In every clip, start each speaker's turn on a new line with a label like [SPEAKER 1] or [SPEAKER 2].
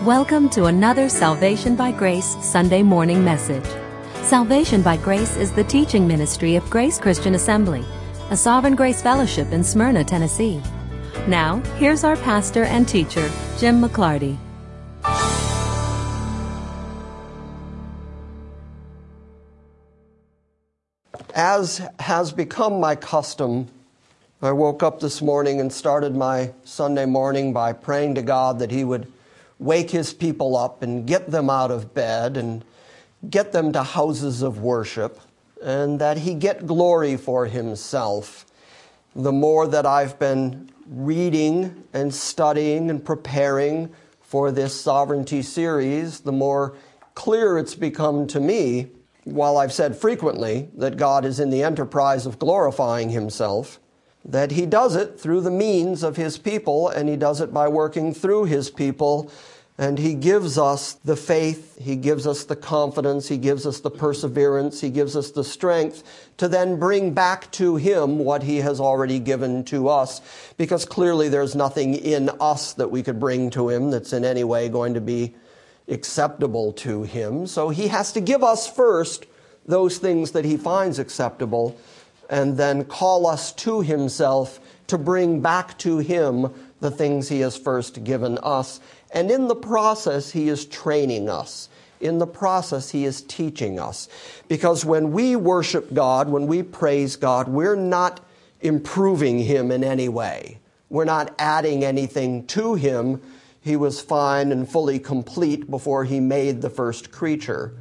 [SPEAKER 1] Welcome to another Salvation by Grace Sunday morning message. Salvation by Grace is the teaching ministry of Grace Christian Assembly, a Sovereign Grace Fellowship in Smyrna, Tennessee. Now, here's our pastor and teacher, Jim McClarty.
[SPEAKER 2] As has become my custom, I woke up this morning and started my Sunday morning by praying to God that He would wake His people up and get them out of bed and get them to houses of worship, and that He get glory for Himself. The more that I've been reading and studying and preparing for this sovereignty series, the more clear it's become to me, while I've said frequently that God is in the enterprise of glorifying Himself, that He does it through the means of His people, and He does it by working through His people, and He gives us the faith, He gives us the confidence, He gives us the perseverance, He gives us the strength to then bring back to Him what He has already given to us, because clearly there's nothing in us that we could bring to Him that's in any way going to be acceptable to Him. So He has to give us first those things that He finds acceptable, and then call us to Himself to bring back to Him the things He has first given us. And in the process, He is training us. In the process, He is teaching us. Because when we worship God, when we praise God, we're not improving Him in any way. We're not adding anything to Him. He was fine and fully complete before He made the first creature.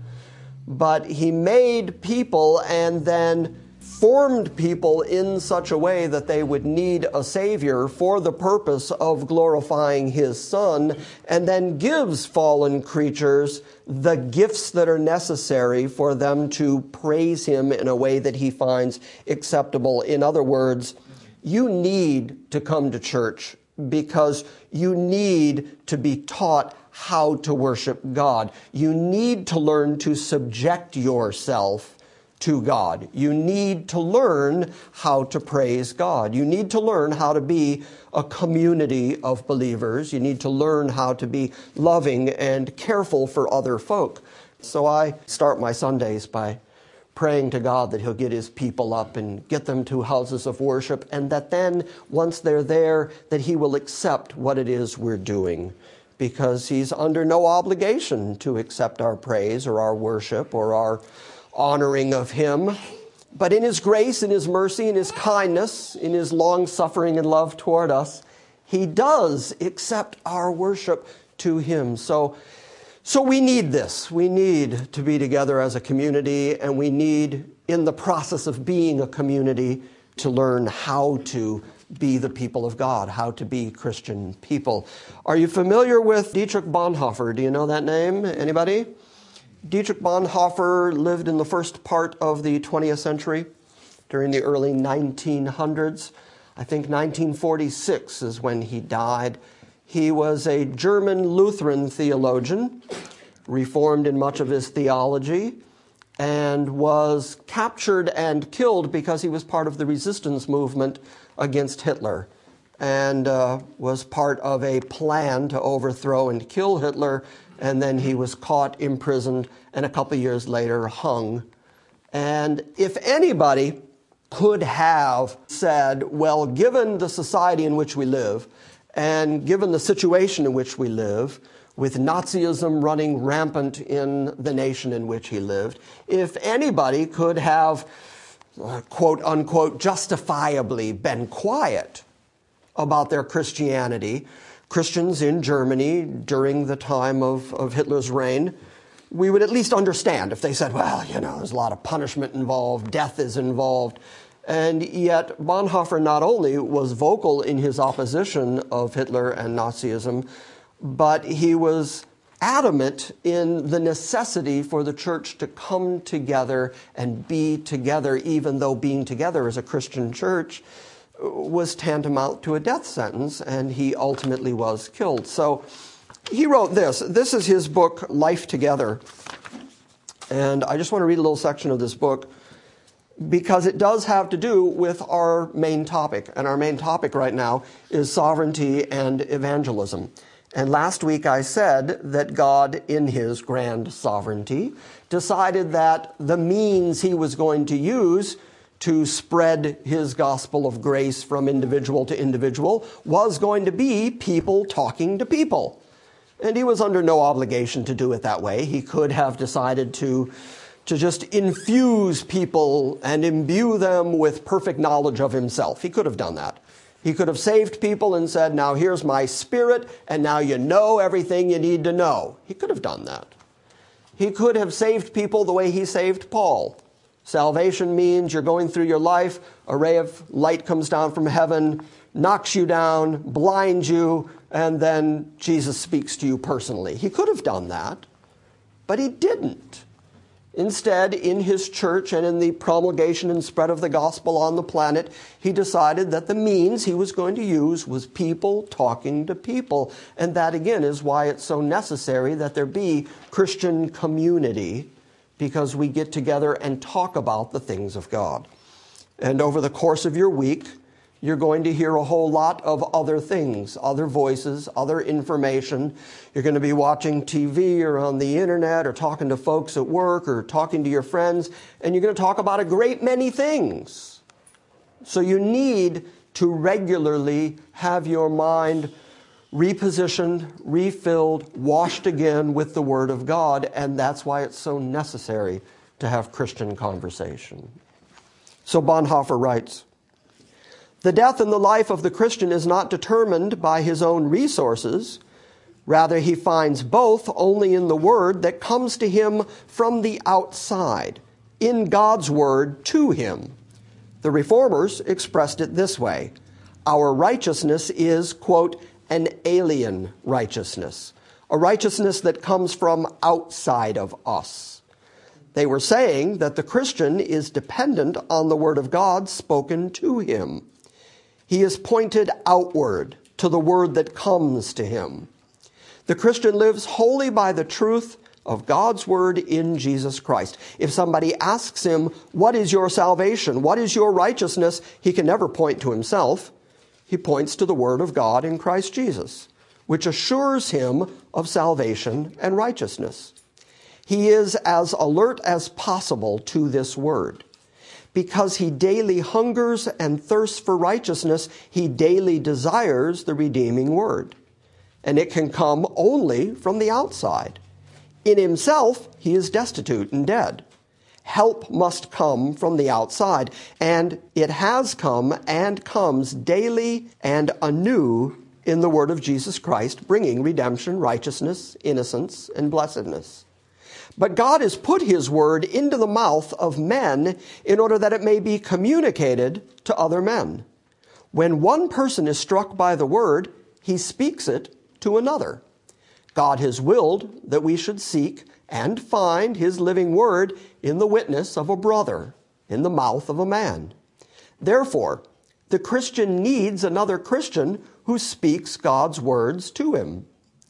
[SPEAKER 2] But He made people and then formed people in such a way that they would need a Savior for the purpose of glorifying His Son, and then gives fallen creatures the gifts that are necessary for them to praise Him in a way that He finds acceptable. In other words, you need to come to church because you need to be taught how to worship God. You need to learn to subject yourself to God. You need to learn how to praise God. You need to learn how to be a community of believers. You need to learn how to be loving and careful for other folk. So I start my Sundays by praying to God that He'll get His people up and get them to houses of worship, and that then, once they're there, that He will accept what it is we're doing, because He's under no obligation to accept our praise or our worship or our honoring of Him. But in His grace, in His mercy, in His kindness, in His long-suffering and love toward us, He does accept our worship to Him. So we need this. We need to be together as a community, and we need, in the process of being a community, to learn how to be the people of God, how to be Christian people. Are you familiar with Dietrich Bonhoeffer? Do you know that name? Anybody? Dietrich Bonhoeffer lived in the first part of the 20th century, during the early 1900s. I think 1946 is when he died. He was a German Lutheran theologian, reformed in much of his theology, and was captured and killed because he was part of the resistance movement against Hitler, and was part of a plan to overthrow and kill Hitler. And then he was caught, imprisoned, and a couple years later hung. And if anybody could have said, well, given the society in which we live, and given the situation in which we live, with Nazism running rampant in the nation in which he lived, if anybody could have, quote unquote, justifiably been quiet about their Christianity, Christians in Germany during the time of Hitler's reign, we would at least understand if they said, well, there's a lot of punishment involved, death is involved. And yet Bonhoeffer not only was vocal in his opposition of Hitler and Nazism, but he was adamant in the necessity for the church to come together and be together, even though being together as a Christian church was tantamount to a death sentence, and he ultimately was killed. So he wrote this. This is his book, Life Together. And I just want to read a little section of this book because it does have to do with our main topic. And our main topic right now is sovereignty and evangelism. And last week I said that God, in his grand sovereignty, decided that the means he was going to use to spread his gospel of grace from individual to individual was going to be people talking to people. And he was under no obligation to do it that way. He could have decided to just infuse people and imbue them with perfect knowledge of himself. He could have done that. He could have saved people and said, now here's my Spirit, and now you know everything you need to know. He could have done that. He could have saved people the way he saved Paul. Salvation means you're going through your life, a ray of light comes down from heaven, knocks you down, blinds you, and then Jesus speaks to you personally. He could have done that, but he didn't. Instead, in his church and in the promulgation and spread of the gospel on the planet, he decided that the means he was going to use was people talking to people. And that, again, is why it's so necessary that there be Christian community, because we get together and talk about the things of God. And over the course of your week, you're going to hear a whole lot of other things, other voices, other information. You're going to be watching TV or on the internet or talking to folks at work or talking to your friends, and you're going to talk about a great many things. So you need to regularly have your mind repositioned, refilled, washed again with the Word of God, and that's why it's so necessary to have Christian conversation. So Bonhoeffer writes, "The death in the life of the Christian is not determined by his own resources. Rather, he finds both only in the Word that comes to him from the outside, in God's Word to him. The Reformers expressed it this way: our righteousness is, quote, an alien righteousness, a righteousness that comes from outside of us. They were saying that the Christian is dependent on the Word of God spoken to him. He is pointed outward to the Word that comes to him. The Christian lives wholly by the truth of God's Word in Jesus Christ. If somebody asks him, what is your salvation? What is your righteousness? He can never point to himself. He points to the Word of God in Christ Jesus, which assures him of salvation and righteousness. He is as alert as possible to this Word. Because he daily hungers and thirsts for righteousness, he daily desires the redeeming Word. And it can come only from the outside. In himself, he is destitute and dead. Help must come from the outside, and it has come and comes daily and anew in the Word of Jesus Christ, bringing redemption, righteousness, innocence, and blessedness. But God has put his Word into the mouth of men in order that it may be communicated to other men. When one person is struck by the Word, he speaks it to another. God has willed that we should seek and find his living Word in the witness of a brother, in the mouth of a man. Therefore, the Christian needs another Christian who speaks God's words to him.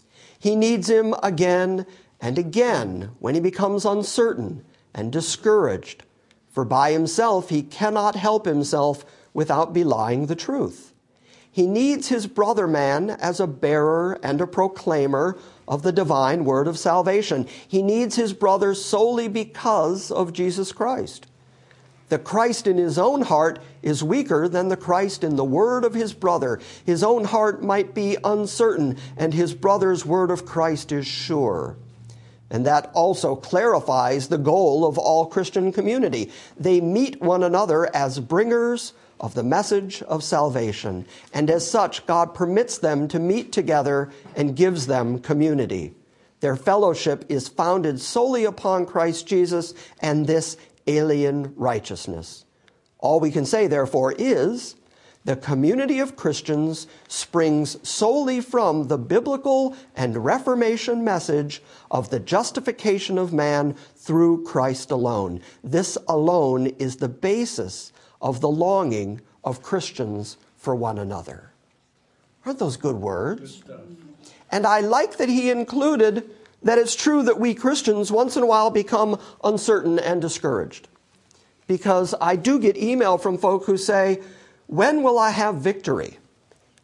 [SPEAKER 2] He needs him again and again when he becomes uncertain and discouraged, for by himself he cannot help himself without belying the truth. He needs his brother man as a bearer and a proclaimer of the divine word of salvation. He needs his brother solely because of Jesus Christ. The Christ in his own heart is weaker than the Christ in the word of his brother. His own heart might be uncertain, and his brother's word of Christ is sure. And that also clarifies the goal of all Christian community. They meet one another as bringers of the message of salvation. And as such, God permits them to meet together and gives them community. Their fellowship is founded solely upon Christ Jesus and this alien righteousness. All we can say, therefore, is the community of Christians springs solely from the biblical and Reformation message of the justification of man through Christ alone. This alone is the basis of the longing of Christians for one another. Aren't those good words? Good stuff. And I like that he included that it's true that we Christians once in a while become uncertain and discouraged. Because I do get email from folk who say, when will I have victory?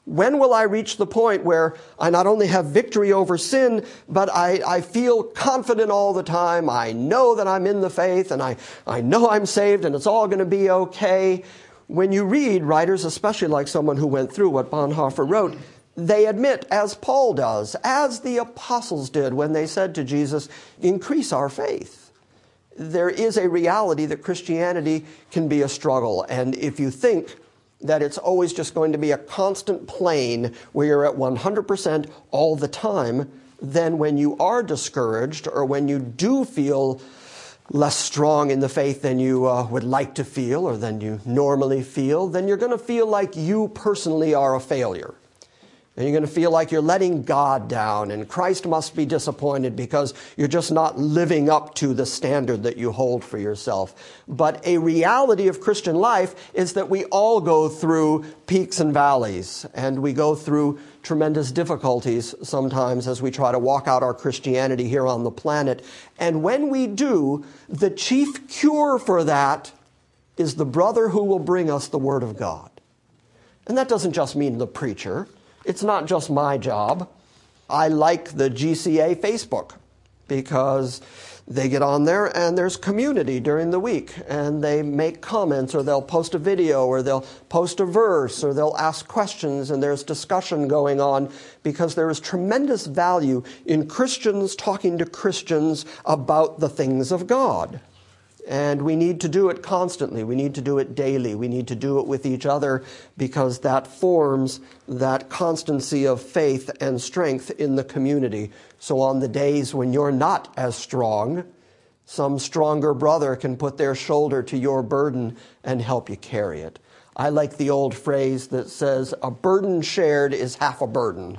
[SPEAKER 2] When will I reach the point where I not only have victory over sin, but I feel confident all the time? I know that I'm in the faith, and I know I'm saved, and it's all going to be okay. When you read writers, especially like someone who went through what Bonhoeffer wrote, they admit, as Paul does, as the apostles did when they said to Jesus, increase our faith. There is a reality that Christianity can be a struggle. And if you think that it's always just going to be a constant plane where you're at 100% all the time, then when you are discouraged or when you do feel less strong in the faith than you would like to feel or than you normally feel, then you're going to feel like you personally are a failure. And you're going to feel like you're letting God down, and Christ must be disappointed because you're just not living up to the standard that you hold for yourself. But a reality of Christian life is that we all go through peaks and valleys, and we go through tremendous difficulties sometimes as we try to walk out our Christianity here on the planet. And when we do, the chief cure for that is the brother who will bring us the Word of God. And that doesn't just mean the preacher. It's not just my job. I like the GCA Facebook because they get on there and there's community during the week, and they make comments, or they'll post a video, or they'll post a verse, or they'll ask questions, and there's discussion going on because there is tremendous value in Christians talking to Christians about the things of God. And we need to do it constantly. We need to do it daily. We need to do it with each other because that forms that constancy of faith and strength in the community. So on the days when you're not as strong, some stronger brother can put their shoulder to your burden and help you carry it. I like the old phrase that says, a burden shared is half a burden,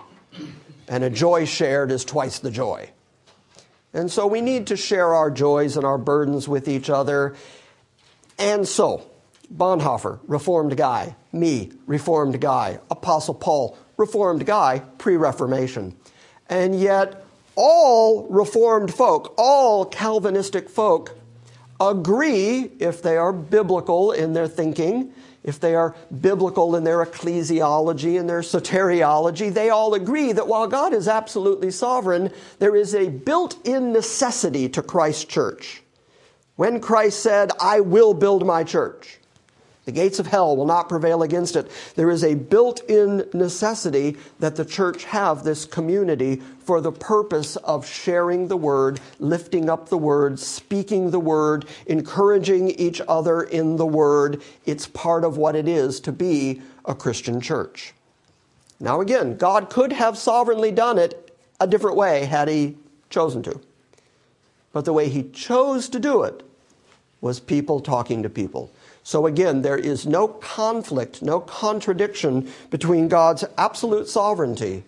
[SPEAKER 2] and a joy shared is twice the joy. And so we need to share our joys and our burdens with each other. And so, Bonhoeffer, Reformed guy. Me, Reformed guy. Apostle Paul, Reformed guy, pre-Reformation. And yet, all Reformed folk, all Calvinistic folk, agree, if they are biblical in their thinking, if they are biblical in their ecclesiology and their soteriology, they all agree that while God is absolutely sovereign, there is a built-in necessity to Christ's church. When Christ said, I will build my church, the gates of hell will not prevail against it, there is a built-in necessity that the church have this community for the purpose of sharing the word, lifting up the word, speaking the word, encouraging each other in the word. It's part of what it is to be a Christian church. Now again, God could have sovereignly done it a different way had he chosen to. But the way he chose to do it was people talking to people. So again, there is no conflict, no contradiction between God's absolute sovereignty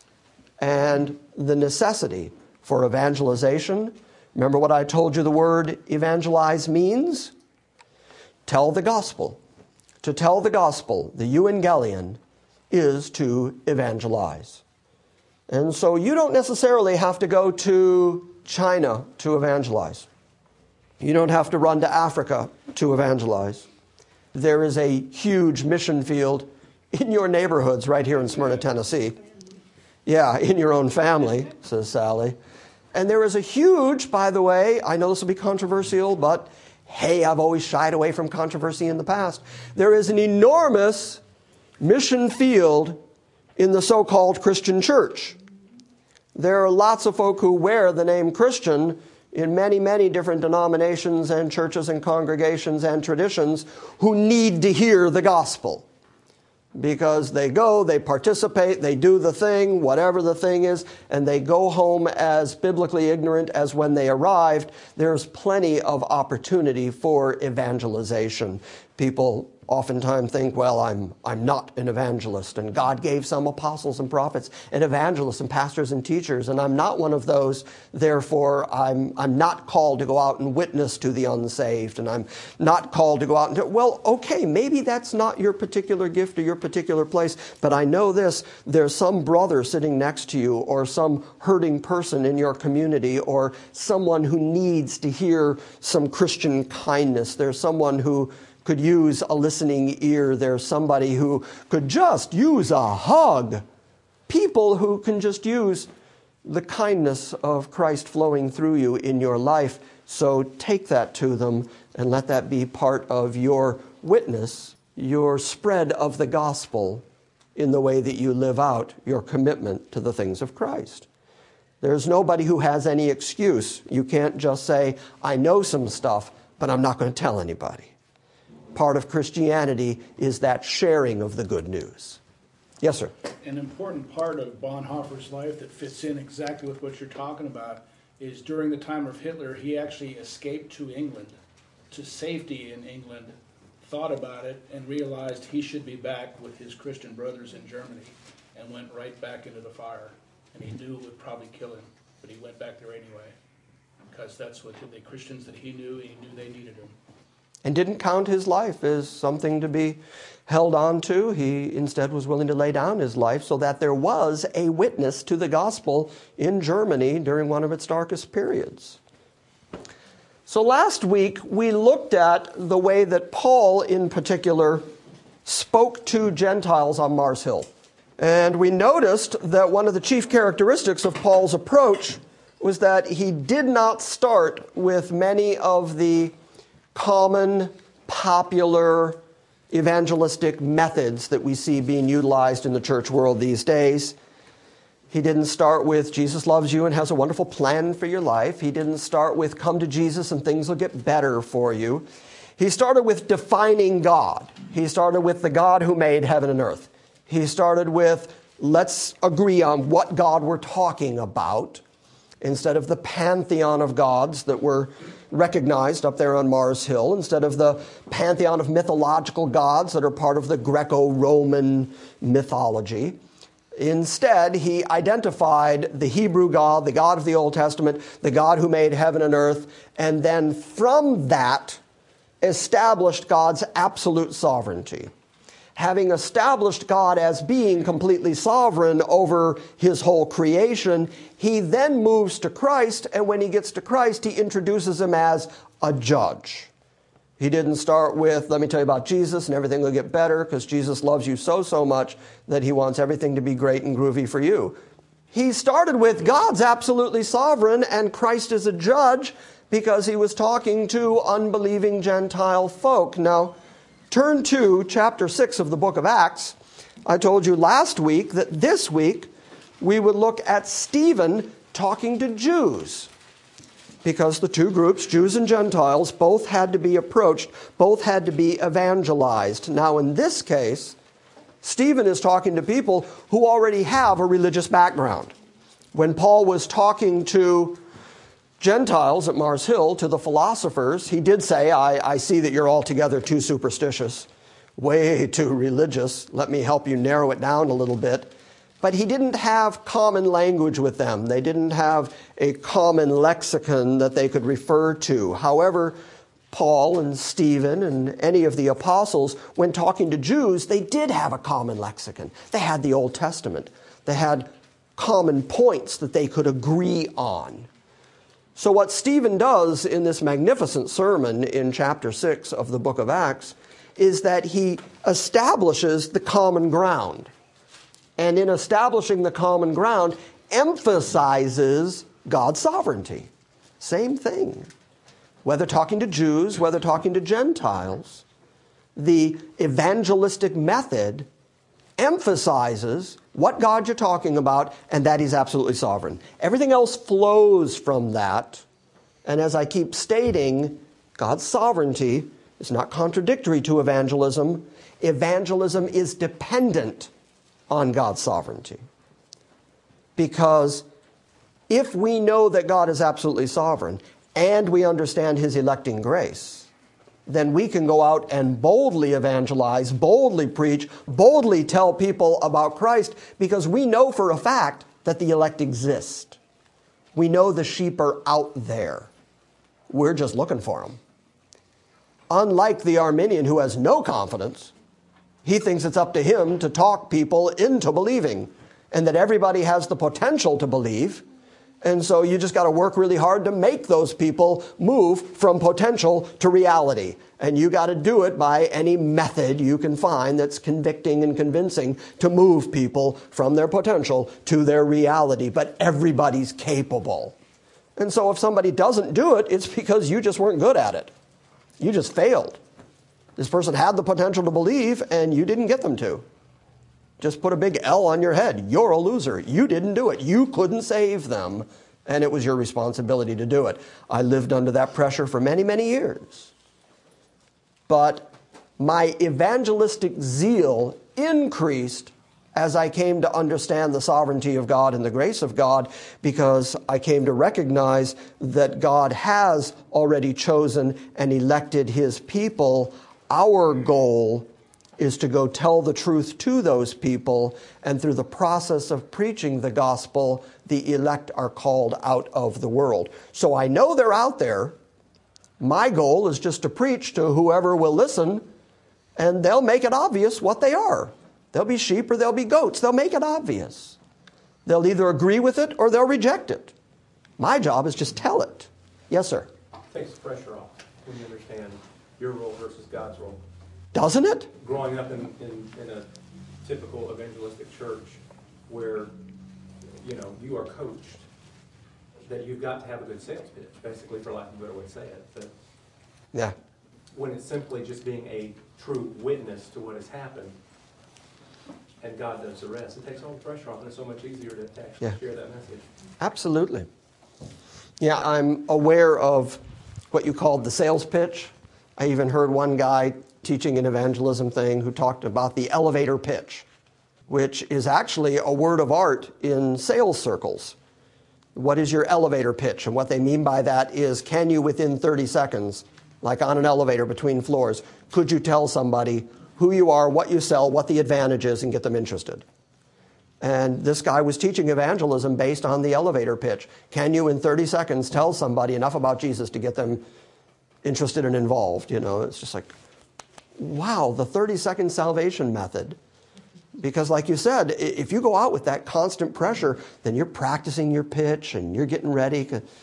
[SPEAKER 2] and the necessity for evangelization. Remember what I told you the word evangelize means? Tell the gospel. To tell the gospel, the euangelion, is to evangelize. And so you don't necessarily have to go to China to evangelize. You don't have to run to Africa to evangelize. There is a huge mission field in your neighborhoods right here in Smyrna, Tennessee. Yeah, in your own family, says Sally. And there is a huge, by the way, I know this will be controversial, but hey, I've always shied away from controversy in the past. There is an enormous mission field in the so-called Christian church. There are lots of folk who wear the name Christian in many, many different denominations and churches and congregations and traditions who need to hear the gospel. Because they go, they participate, they do the thing, whatever the thing is, and they go home as biblically ignorant as when they arrived. There's plenty of opportunity for evangelization. People oftentimes think, well, I'm not an evangelist, and God gave some apostles and prophets and evangelists and pastors and teachers, and I'm not one of those, therefore I'm not called to go out and witness to the unsaved, and I'm not called to go out and do, well, okay, maybe that's not your particular gift or your particular place, but I know this, there's some brother sitting next to you, or some hurting person in your community, or someone who needs to hear some Christian kindness. There's someone who could use a listening ear. There's somebody who could just use a hug. People who can just use the kindness of Christ flowing through you in your life. So take that to them and let that be part of your witness, your spread of the gospel in the way that you live out your commitment to the things of Christ. There's nobody who has any excuse. You can't just say, I know some stuff, but I'm not going to tell anybody. Part of Christianity is that sharing of the good news. Yes, sir.
[SPEAKER 3] An important part of Bonhoeffer's life that fits in exactly with what you're talking about is during the time of Hitler, he actually escaped to England, to safety in England, thought about it, and realized he should be back with his Christian brothers in Germany, and went right back into the fire. And he knew it would probably kill him, but he went back there anyway, because that's what the Christians that he knew they needed him.
[SPEAKER 2] And didn't count his life as something to be held on to. He instead was willing to lay down his life so that there was a witness to the gospel in Germany during one of its darkest periods. So last week we looked at the way that Paul in particular spoke to Gentiles on Mars Hill. And we noticed that one of the chief characteristics of Paul's approach was that he did not start with many of the common, popular, evangelistic methods that we see being utilized in the church world these days. He didn't start with Jesus loves you and has a wonderful plan for your life. He didn't start with come to Jesus and things will get better for you. He started with defining God. He started with the God who made heaven and earth. He started with let's agree on what God we're talking about instead of the pantheon of gods that were recognized up there on Mars Hill, instead of the pantheon of mythological gods that are part of the Greco-Roman mythology. Instead, he identified the Hebrew God, the God of the Old Testament, the God who made heaven and earth, and then from that established God's absolute sovereignty. Having established God as being completely sovereign over his whole creation, he then moves to Christ, and when he gets to Christ, he introduces him as a judge. He didn't start with, let me tell you about Jesus and everything will get better because Jesus loves you so much that he wants everything to be great and groovy for you. He started with God's absolutely sovereign and Christ is a judge because he was talking to unbelieving Gentile folk. Now, turn to chapter 6 of the book of Acts. I told you last week that this week we would look at Stephen talking to Jews. Because the two groups, Jews and Gentiles, both had to be approached, both had to be evangelized. Now in this case, Stephen is talking to people who already have a religious background. When Paul was talking to Gentiles at Mars Hill, to the philosophers, he did say, I see that you're altogether too superstitious, way too religious. Let me help you narrow it down a little bit. But he didn't have common language with them. They didn't have a common lexicon that they could refer to. However, Paul and Stephen and any of the apostles, when talking to Jews, they did have a common lexicon. They had the Old Testament. They had common points that they could agree on. So what Stephen does in this magnificent sermon in chapter 6 of the book of Acts is that he establishes the common ground. And in establishing the common ground, emphasizes God's sovereignty. Same thing. Whether talking to Jews, whether talking to Gentiles, the evangelistic method emphasizes what God you're talking about and that he's absolutely sovereign. Everything else flows from that. And as I keep stating, God's sovereignty is not contradictory to evangelism. Evangelism is dependent on God's sovereignty. Because if we know that God is absolutely sovereign and we understand his electing grace, then we can go out and boldly evangelize, boldly preach, boldly tell people about Christ because we know for a fact that the elect exist. We know the sheep are out there. We're just looking for them. Unlike the Arminian who has no confidence, he thinks it's up to him to talk people into believing and that everybody has the potential to believe And so you just got to work really hard to make those people move from potential to reality. And you got to do it by any method you can find that's convicting and convincing to move people from their potential to their reality. But everybody's capable. And so if somebody doesn't do it, it's because you just weren't good at it. You just failed. This person had the potential to believe, and you didn't get them to. Just put a big L on your head. You're a loser. You didn't do it. You couldn't save them, and it was your responsibility to do it. I lived under that pressure for many, many years. But my evangelistic zeal increased as I came to understand the sovereignty of God and the grace of God, because I came to recognize that God has already chosen and elected his people. Our goal is to go tell the truth to those people, and through the process of preaching the gospel, the elect are called out of the world. So I know they're out there. My goal is just to preach to whoever will listen, and they'll make it obvious what they are. They'll be sheep or they'll be goats. They'll make it obvious. They'll either agree with it or they'll reject it. My job is just tell it. Yes, sir?
[SPEAKER 4] It takes the pressure off when you understand your role versus God's role.
[SPEAKER 2] Doesn't it?
[SPEAKER 4] Growing up in a typical evangelistic church where, you are coached that you've got to have a good sales pitch, basically, for lack of a better way to say it. But
[SPEAKER 2] yeah.
[SPEAKER 4] When it's simply just being a true witness to what has happened, and God does the rest, it takes all the pressure off, and it's so much easier to actually share that message.
[SPEAKER 2] Absolutely. Yeah, I'm aware of what you called the sales pitch. I even heard one guy teaching an evangelism thing who talked about the elevator pitch, which is actually a word of art in sales circles. What is your elevator pitch? And what they mean by that is, can you within 30 seconds, like on an elevator between floors, could you tell somebody who you are, what you sell, what the advantage is, and get them interested? And this guy was teaching evangelism based on the elevator pitch. Can you in 30 seconds tell somebody enough about Jesus to get them interested and involved? It's just like, wow, the 30-second salvation method. Because like you said, if you go out with that constant pressure, then you're practicing your pitch and you're getting ready.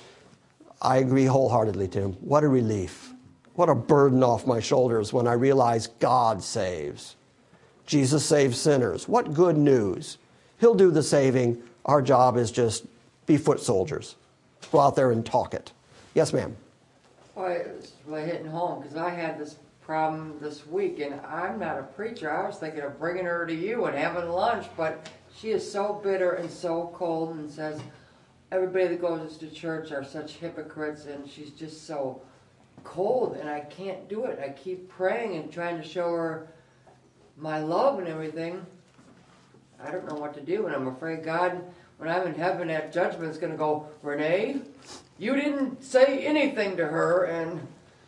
[SPEAKER 2] I agree wholeheartedly, Tim. What a relief. What a burden off my shoulders when I realize God saves. Jesus saves sinners. What good news. He'll do the saving. Our job is just be foot soldiers. Go out there and talk it. Yes, ma'am.
[SPEAKER 5] Well, it was really hitting home because I had this problem this week, and I'm not a preacher. I was thinking of bringing her to you and having lunch, but she is so bitter and so cold and says everybody that goes to church are such hypocrites, and she's just so cold, and I can't do it. I keep praying and trying to show her my love and everything. I don't know what to do, and I'm afraid God, when I'm in heaven, that judgment is going to go, Renee, you didn't say anything to her, and...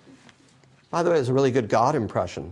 [SPEAKER 2] By the way, it's a really good God impression.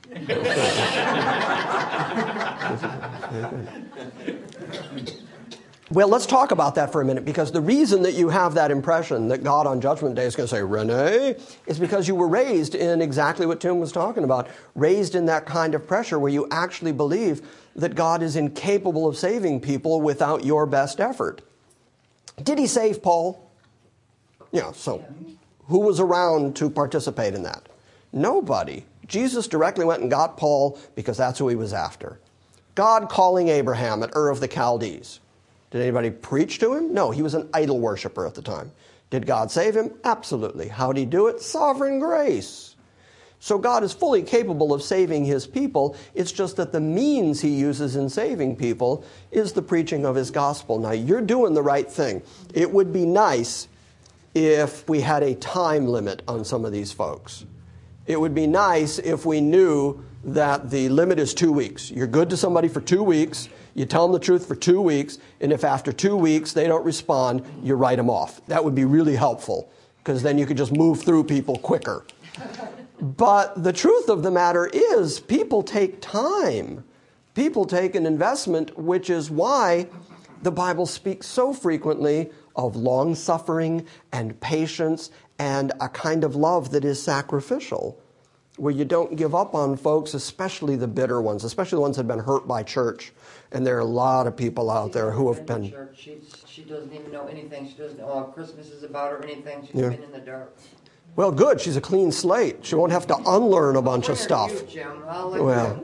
[SPEAKER 2] Well, let's talk about that for a minute, because the reason that you have that impression that God on Judgment Day is going to say, Renee, is because you were raised in exactly what Tim was talking about, raised in that kind of pressure where you actually believe that God is incapable of saving people without your best effort. Did he save Paul? So who was around to participate in that? Nobody. Jesus directly went and got Paul because that's who he was after. God calling Abraham at Ur of the Chaldees. Did anybody preach to him? No, he was an idol worshiper at the time. Did God save him? Absolutely. How did he do it? Sovereign grace. So God is fully capable of saving his people. It's just that the means he uses in saving people is the preaching of his gospel. Now, you're doing the right thing. It would be nice if we had a time limit on some of these folks. It would be nice if we knew that the limit is 2 weeks. You're good to somebody for 2 weeks. You tell them the truth for 2 weeks. And if after 2 weeks they don't respond, you write them off. That would be really helpful, because then you could just move through people quicker. But the truth of the matter is people take time. People take an investment, which is why the Bible speaks so frequently of long-suffering and patience and a kind of love that is sacrificial. where you don't give up on folks, especially the bitter ones, especially the ones that have been hurt by church. And there are a lot of people out there who have been...
[SPEAKER 5] She doesn't even know anything. She doesn't know what Christmas is about or anything. She's
[SPEAKER 2] Yeah.
[SPEAKER 5] been in the dark.
[SPEAKER 2] Well, good. She's a clean slate. She won't have to unlearn a bunch of stuff.
[SPEAKER 5] You, Jim. I'll let
[SPEAKER 2] Well,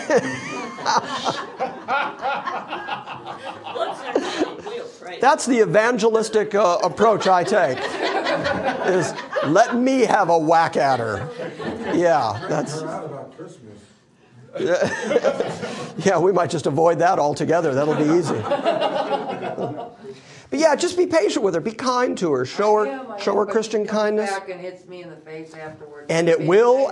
[SPEAKER 2] that's the evangelistic approach I take, is let me have a whack at her. Yeah, that's...
[SPEAKER 6] We're out about Christmas.
[SPEAKER 2] Yeah, we might just avoid that altogether. That'll be easy. But yeah, just be patient with her. Be kind to her. Show her Christian kindness.
[SPEAKER 5] Back and hits me in the face afterwards.
[SPEAKER 2] And it will,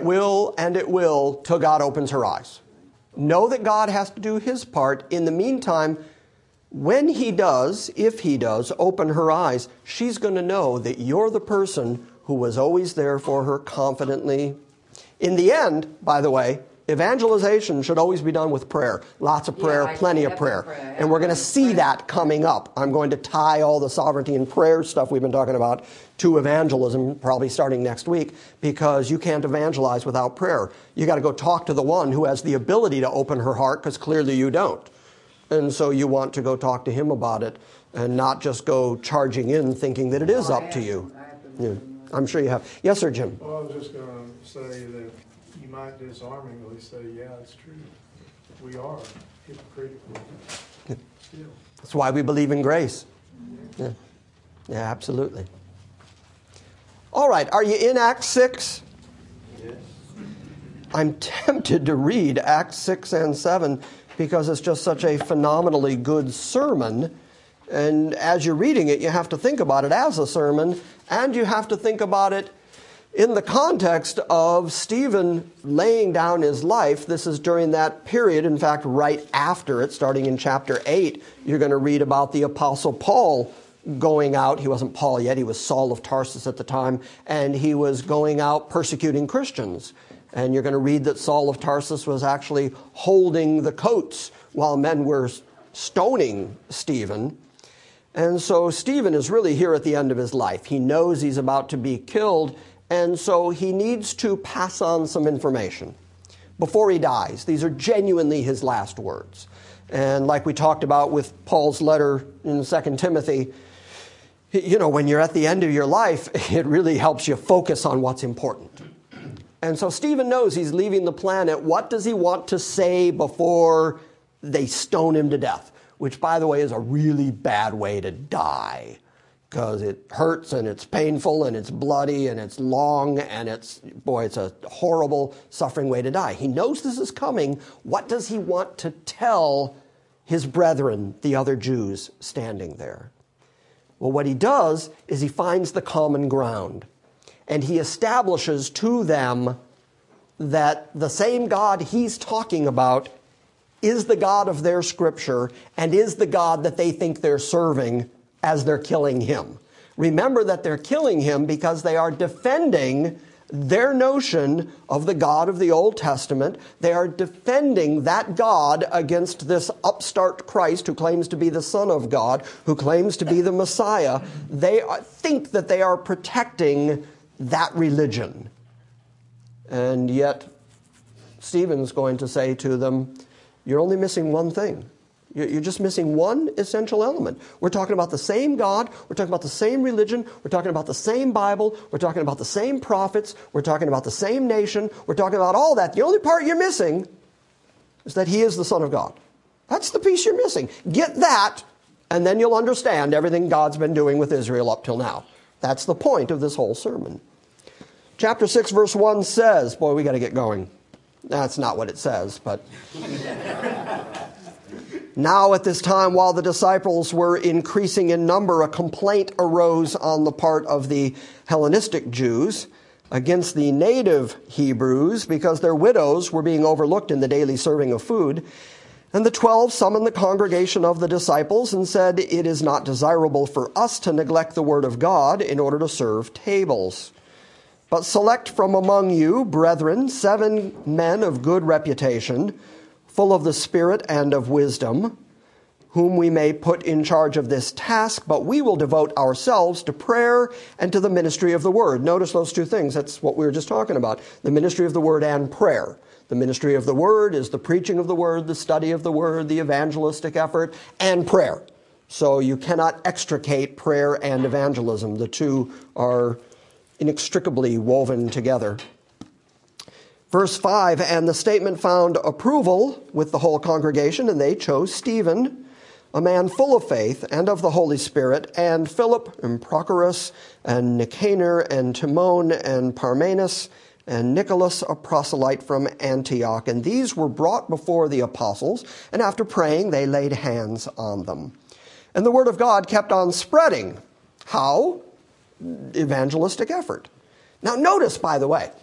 [SPEAKER 2] till God opens her eyes. Know that God has to do his part. In the meantime, when he does, if he does, open her eyes, she's going to know that you're the person who was always there for her confidently. In the end, by the way, evangelization should always be done with prayer. Lots of prayer, plenty of prayer. And we're going to see that coming up. I'm going to tie all the sovereignty and prayer stuff we've been talking about to evangelism, probably starting next week, because you can't evangelize without prayer. You got to go talk to the one who has the ability to open her heart, because clearly you don't. And so you want to go talk to him about it and not just go charging in thinking that it is up to you. Yeah, I'm sure you have. Yes, sir, Jim.
[SPEAKER 6] Well, I was just going to say that you might disarmingly say, yeah, it's true. We are hypocritical still.
[SPEAKER 2] That's why we believe in grace. Yeah, absolutely. All right, are you in Acts 6?
[SPEAKER 6] Yes.
[SPEAKER 2] I'm tempted to read Acts 6 and 7 because it's just such a phenomenally good sermon. And as you're reading it, you have to think about it as a sermon, and you have to think about it in the context of Stephen laying down his life. This is during that period. In fact, right after it, starting in chapter 8, you're going to read about the Apostle Paul going out. He wasn't Paul yet. He was Saul of Tarsus at the time, and he was going out persecuting Christians. And you're going to read that Saul of Tarsus was actually holding the coats while men were stoning Stephen. And so Stephen is really here at the end of his life. He knows he's about to be killed, and so he needs to pass on some information before he dies. These are genuinely his last words. And like we talked about with Paul's letter in 2 Timothy, you know, when you're at the end of your life, it really helps you focus on what's important. And so Stephen knows he's leaving the planet. What does he want to say before they stone him to death? Which, by the way, is a really bad way to die, because it hurts and it's painful and it's bloody and it's long and it's a horrible, suffering way to die. He knows this is coming. What does he want to tell his brethren, the other Jews standing there? Well, what he does is he finds the common ground, and he establishes to them that the same God he's talking about is the God of their scripture and is the God that they think they're serving as they're killing him. Remember that they're killing him because they are defending their notion of the God of the Old Testament. They are defending that God against this upstart Christ who claims to be the Son of God, who claims to be the Messiah. They think that they are protecting that religion. And yet, Stephen's going to say to them, you're only missing one thing. You're just missing one essential element. We're talking about the same God. We're talking about the same religion. We're talking about the same Bible. We're talking about the same prophets. We're talking about the same nation. We're talking about all that. The only part you're missing is that he is the Son of God. That's the piece you're missing. Get that, and then you'll understand everything God's been doing with Israel up till now. That's the point of this whole sermon. Chapter 6, verse 1 says, boy, we got to get going. That's not what it says, but... Now at this time, while the disciples were increasing in number, a complaint arose on the part of the Hellenistic Jews against the native Hebrews because their widows were being overlooked in the daily serving of food. And the 12 summoned the congregation of the disciples and said, "It is not desirable for us to neglect the word of God in order to serve tables. But select from among you, brethren, 7 men of good reputation, full of the Spirit and of wisdom. whom we may put in charge of this task, but we will devote ourselves to prayer and to the ministry of the word. Notice those two things. That's what we were just talking about. The ministry of the word and prayer. The ministry of the word is the preaching of the word, the study of the word, the evangelistic effort, and prayer. So you cannot extricate prayer and evangelism. The two are inextricably woven together. Verse 5, and the statement found approval with the whole congregation, and they chose Stephen, a man full of faith and of the Holy Spirit, and Philip, and Prochorus, and Nicanor, and Timon, and Parmenas, and Nicholas, a proselyte from Antioch. And these were brought before the apostles, and after praying, they laid hands on them. And the word of God kept on spreading. How? Evangelistic effort. Now notice, by the way,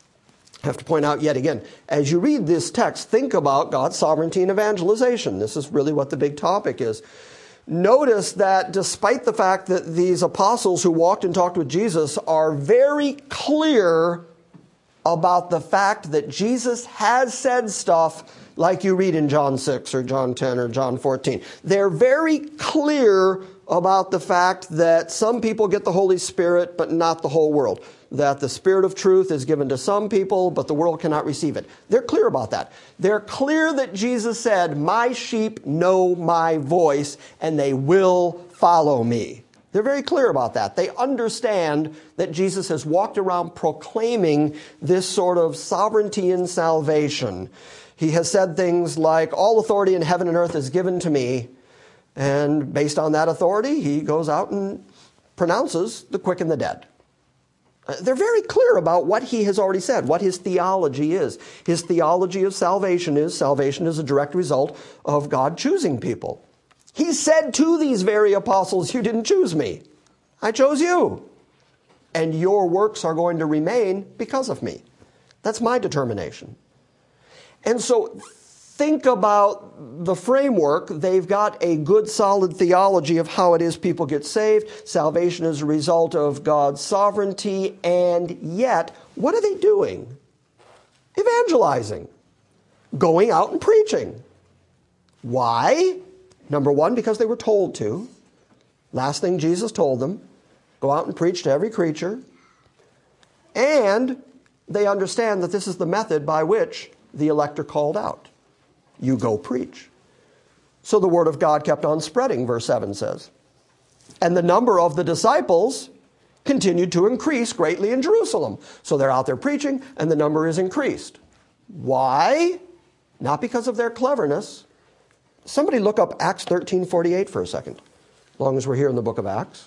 [SPEAKER 2] I have to point out yet again, as you read this text, think about God's sovereignty and evangelization. This is really what the big topic is. Notice that despite the fact that these apostles who walked and talked with Jesus are very clear about the fact that Jesus has said stuff like you read in John 6 or John 10 or John 14. They're very clear about the fact that some people get the Holy Spirit, but not the whole world. That the Spirit of truth is given to some people, but the world cannot receive it. They're clear about that. They're clear that Jesus said, my sheep know my voice, and they will follow me. They're very clear about that. They understand that Jesus has walked around proclaiming this sort of sovereignty in salvation. He has said things like, all authority in heaven and earth is given to me. And based on that authority, he goes out and pronounces the quick and the dead. They're very clear about what he has already said, what his theology is. His theology of salvation is a direct result of God choosing people. He said to these very apostles, you didn't choose me. I chose you. And your works are going to remain because of me. That's my determination. And so think about the framework. They've got a good, solid theology of how it is people get saved. Salvation is a result of God's sovereignty. And yet, what are they doing? Evangelizing. Going out and preaching. Why? Number one, because they were told to. Last thing Jesus told them, go out and preach to every creature. And they understand that this is the method by which the elect are called out. You go preach. So the word of God kept on spreading, verse 7 says. And the number of the disciples continued to increase greatly in Jerusalem. So they're out there preaching, and the number is increased. Why? Not because of their cleverness. Somebody look up Acts 13:48 for a second, as long as we're here in the book of Acts.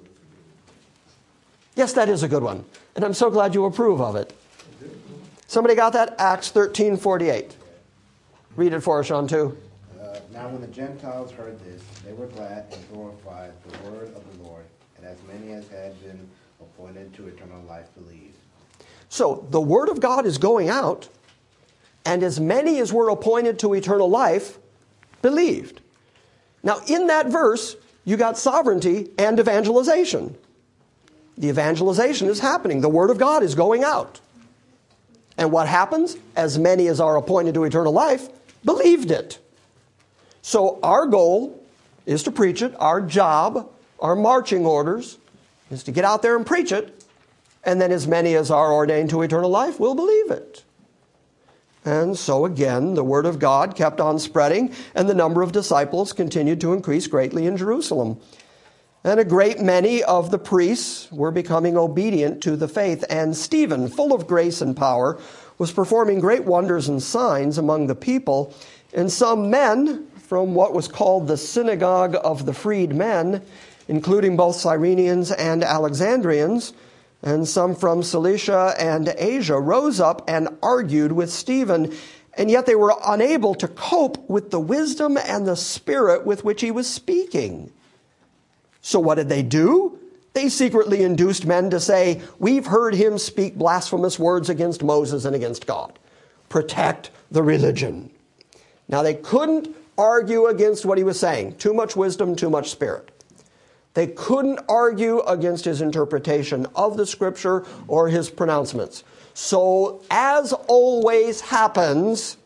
[SPEAKER 2] Yes, that is a good one. And I'm so glad you approve of it. Somebody got that? Acts 13:48. Read it for us, Sean, too.
[SPEAKER 7] Now when the Gentiles heard this, they were glad and glorified the word of the Lord, and as many as had been appointed to eternal life believed.
[SPEAKER 2] So the word of God is going out, and as many as were appointed to eternal life believed. Now in that verse, you got sovereignty and evangelization. The evangelization is happening. The word of God is going out. And what happens? As many as are appointed to eternal life believed it. So our goal is to preach it. Our job, our marching orders, is to get out there and preach it. And then as many as are ordained to eternal life will believe it. And so again, the word of God kept on spreading, and the number of disciples continued to increase greatly in Jerusalem. And a great many of the priests were becoming obedient to the faith. And Stephen, full of grace and power, was performing great wonders and signs among the people. And some men from what was called the synagogue of the freedmen, including both Cyrenians and Alexandrians, and some from Cilicia and Asia, rose up and argued with Stephen. And yet they were unable to cope with the wisdom and the spirit with which he was speaking. So what did they do? They secretly induced men to say, we've heard him speak blasphemous words against Moses and against God. Protect the religion. Now they couldn't argue against what he was saying. Too much wisdom, too much spirit. They couldn't argue against his interpretation of the scripture or his pronouncements. So as always happens,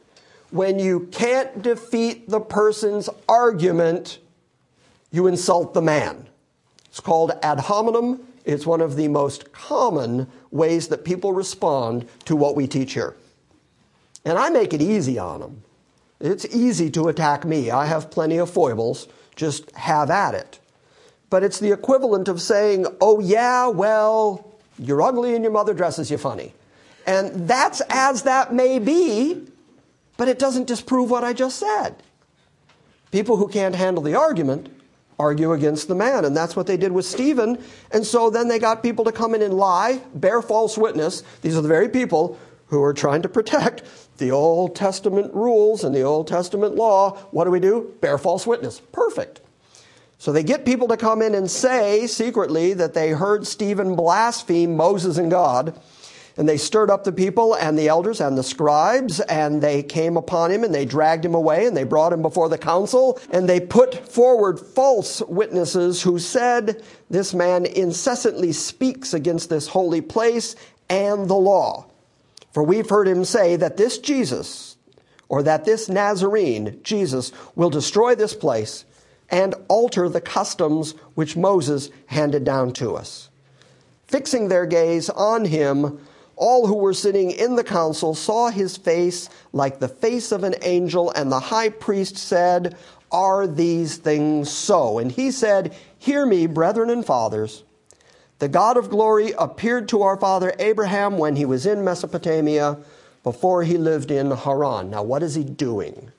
[SPEAKER 2] when you can't defeat the person's argument, you insult the man. It's called ad hominem. It's one of the most common ways that people respond to what we teach here. And I make it easy on them. It's easy to attack me. I have plenty of foibles. Just have at it. But it's the equivalent of saying, oh yeah, well, you're ugly and your mother dresses you funny. And that's as that may be, but it doesn't disprove what I just said. People who can't handle the argument argue against the man, and that's what they did with Stephen. And so then they got people to come in and lie, bear false witness. These are the very people who are trying to protect the Old Testament rules and the Old Testament law. What do? Bear false witness. Perfect. So they get people to come in and say secretly that they heard Stephen blaspheme Moses and God. And they stirred up the people and the elders and the scribes, and they came upon him and they dragged him away and they brought him before the council, and they put forward false witnesses who said, this man incessantly speaks against this holy place and the law. For we've heard him say that this Jesus, or that this Nazarene, Jesus, will destroy this place and alter the customs which Moses handed down to us. Fixing their gaze on him, all who were sitting in the council saw his face like the face of an angel, and the high priest said, are these things so? And he said, hear me, brethren and fathers. The God of glory appeared to our father Abraham when he was in Mesopotamia, before he lived in Haran. Now, what is he doing?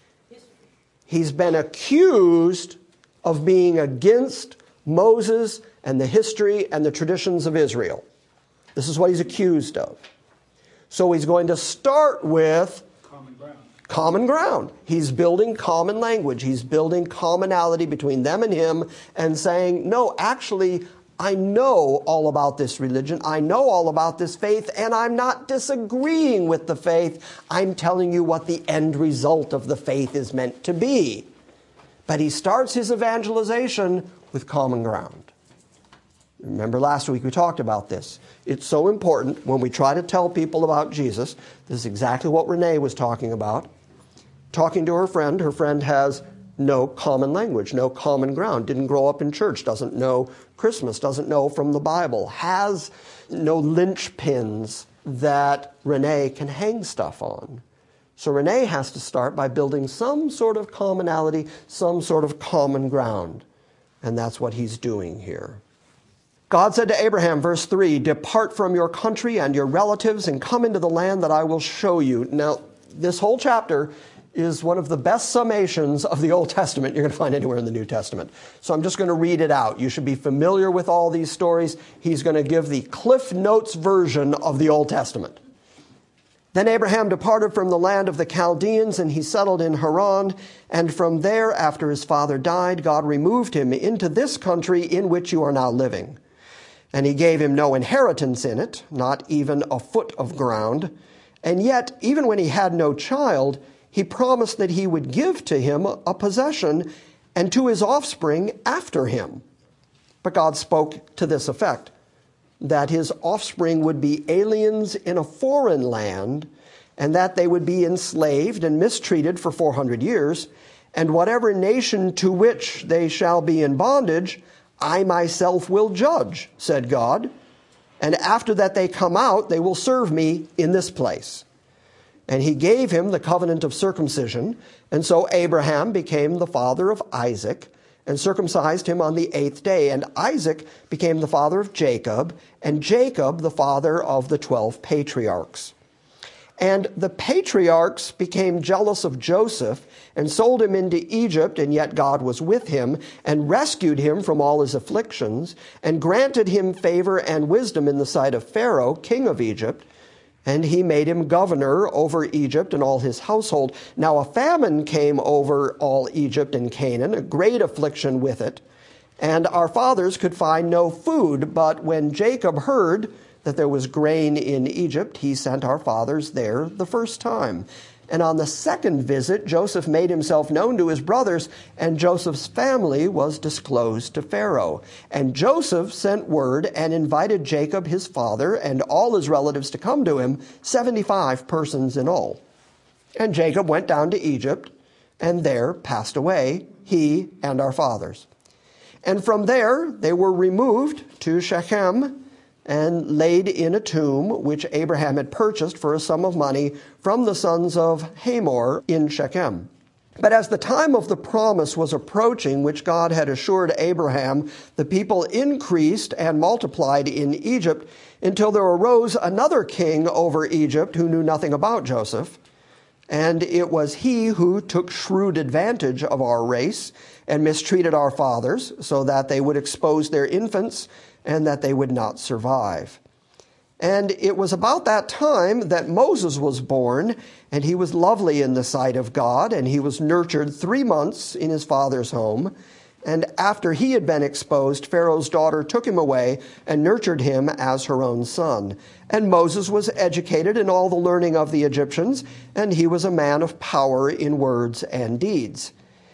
[SPEAKER 2] He's been accused of being against Moses and the history and the traditions of Israel. This is what he's accused of. So he's going to start with common ground. He's building common language. He's building commonality between them and him and saying, no, actually, I know all about this religion. I know all about this faith, and I'm not disagreeing with the faith. I'm telling you what the end result of the faith is meant to be. But he starts his evangelization with common ground. Remember last week we talked about this. It's so important when we try to tell people about Jesus. This is exactly what Renee was talking about. Talking to her friend has no common language, no common ground, didn't grow up in church, doesn't know Christmas, doesn't know from the Bible, has no linchpins that Renee can hang stuff on. So Renee has to start by building some sort of commonality, some sort of common ground. And that's what he's doing here. God said to Abraham, verse 3, depart from your country and your relatives and come into the land that I will show you. Now, this whole chapter is one of the best summations of the Old Testament you're going to find anywhere in the New Testament. So I'm just going to read it out. You should be familiar with all these stories. He's going to give the Cliff Notes version of the Old Testament. Then Abraham departed from the land of the Chaldeans, and he settled in Haran. And from there, after his father died, God removed him into this country in which you are now living. And he gave him no inheritance in it, not even a foot of ground. And yet, even when he had no child, he promised that he would give to him a possession and to his offspring after him. But God spoke to this effect, that his offspring would be aliens in a foreign land, and that they would be enslaved and mistreated for 400 years, and whatever nation to which they shall be in bondage, I myself will judge, said God, and after that they come out, they will serve me in this place. And he gave him the covenant of circumcision, and so Abraham became the father of Isaac, and circumcised him on the 8th day. And Isaac became the father of Jacob, and Jacob the father of the 12 patriarchs. And the patriarchs became jealous of Joseph and sold him into Egypt, and yet God was with him and rescued him from all his afflictions and granted him favor and wisdom in the sight of Pharaoh, king of Egypt. And he made him governor over Egypt and all his household. Now a famine came over all Egypt and Canaan, a great affliction with it. And our fathers could find no food, but when Jacob heard that there was grain in Egypt, he sent our fathers there the first time. And on the second visit, Joseph made himself known to his brothers, and Joseph's family was disclosed to Pharaoh. And Joseph sent word and invited Jacob, his father, and all his relatives to come to him, 75 persons in all. And Jacob went down to Egypt, and there passed away, he and our fathers. And from there they were removed to Shechem and laid in a tomb which Abraham had purchased for a sum of money from the sons of Hamor in Shechem. But as the time of the promise was approaching, which God had assured Abraham, the people increased and multiplied in Egypt until there arose another king over Egypt who knew nothing about Joseph. And it was he who took shrewd advantage of our race and mistreated our fathers so that they would expose their infants and that they would not survive. And it was about that time that Moses was born, and he was lovely in the sight of God, and he was nurtured 3 months in his father's home. And after he had been exposed, Pharaoh's daughter took him away and nurtured him as her own son. And Moses was educated in all the learning of the Egyptians, and he was a man of power in words and deeds.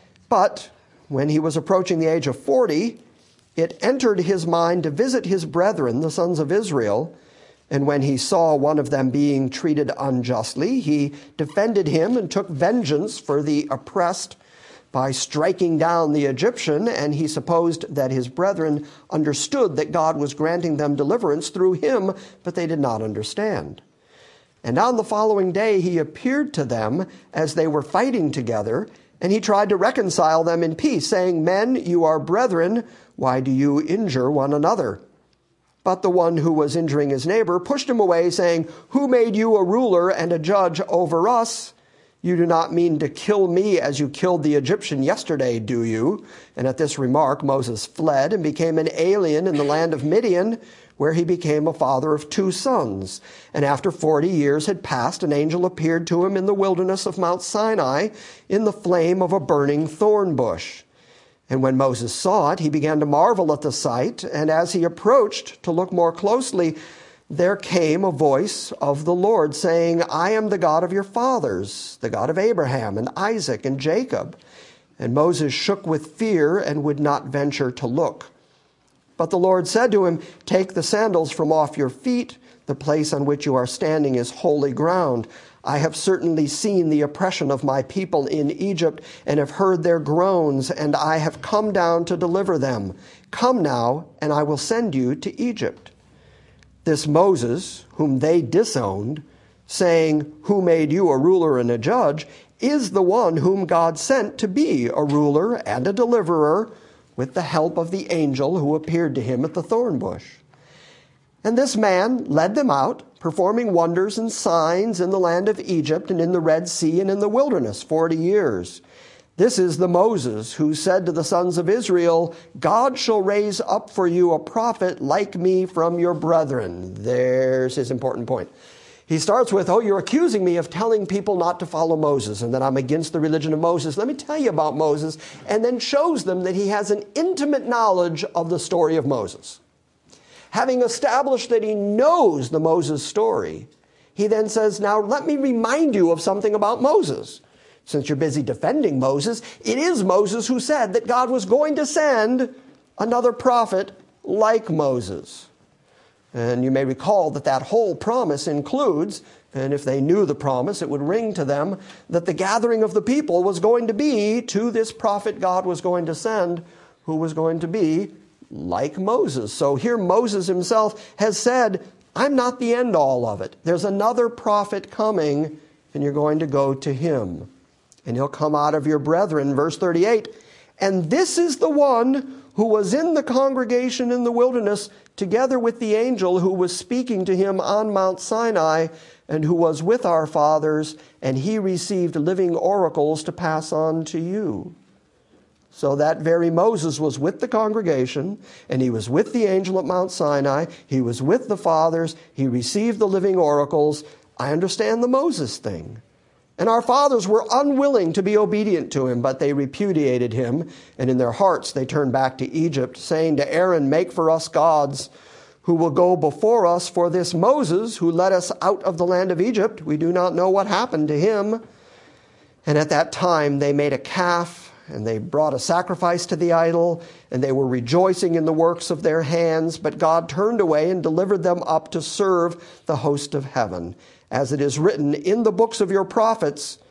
[SPEAKER 2] But when he was approaching the age of 40, it entered his mind to visit his brethren, the sons of Israel. And when he saw one of them being treated unjustly, he defended him and took vengeance for the oppressed by striking down the Egyptian, and he supposed that his brethren understood that God was granting them deliverance through him, but they did not understand. And on the following day he appeared to them as they were fighting together, and he tried to reconcile them in peace, saying, "Men, you are brethren, why do you injure one another?" But the one who was injuring his neighbor pushed him away, saying, "Who made you a ruler and a judge over us? You do not mean to kill me as you killed the Egyptian yesterday, do you?" And at this remark, Moses fled and became an alien in the land of Midian, where he became a father of 2 sons. And after 40 years had passed, an angel appeared to him in the wilderness of Mount Sinai in the flame of a burning thorn bush. And when Moses saw it, he began to marvel at the sight. And as he approached to look more closely, there came a voice of the Lord saying, "I am the God of your fathers, the God of Abraham and Isaac and Jacob." And Moses shook with fear and would not venture to look. But the Lord said to him, "Take the sandals from off your feet. The place on which you are standing is holy ground. I have certainly seen the oppression of my people in Egypt and have heard their groans, and I have come down to deliver them. Come now, and I will send you to Egypt." This Moses, whom they disowned, saying, "Who made you a ruler and a judge?" is the one whom God sent to be a ruler and a deliverer with the help of the angel who appeared to him at the thorn bush. And this man led them out, performing wonders and signs in the land of Egypt and in the Red Sea and in the wilderness 40 years. This is the Moses who said to the sons of Israel, "God shall raise up for you a prophet like me from your brethren." There's his important point. He starts with, "Oh, you're accusing me of telling people not to follow Moses and that I'm against the religion of Moses. Let me tell you about Moses," and then shows them that he has an intimate knowledge of the story of Moses. Having established that he knows the Moses story, he then says, "Now let me remind you of something about Moses. Since you're busy defending Moses, it is Moses who said that God was going to send another prophet like Moses." And you may recall that that whole promise includes, and if they knew the promise, it would ring to them, that the gathering of the people was going to be to this prophet God was going to send, who was going to be like Moses. So here Moses himself has said, "I'm not the end all of it. There's another prophet coming, and you're going to go to him. And he'll come out of your brethren," verse 38. "And this is the one who was in the congregation in the wilderness, together with the angel who was speaking to him on Mount Sinai, and who was with our fathers, and he received living oracles to pass on to you." So that very Moses was with the congregation, and he was with the angel at Mount Sinai. He was with the fathers. He received the living oracles. I understand the Moses thing. And our fathers were unwilling to be obedient to him, but they repudiated him, and in their hearts they turned back to Egypt, saying to Aaron, "Make for us gods who will go before us, for this Moses who led us out of the land of Egypt, we do not know what happened to him." And at that time they made a calf, and they brought a sacrifice to the idol, and they were rejoicing in the works of their hands. But God turned away and delivered them up to serve the host of heaven. As it is written in the books of your prophets,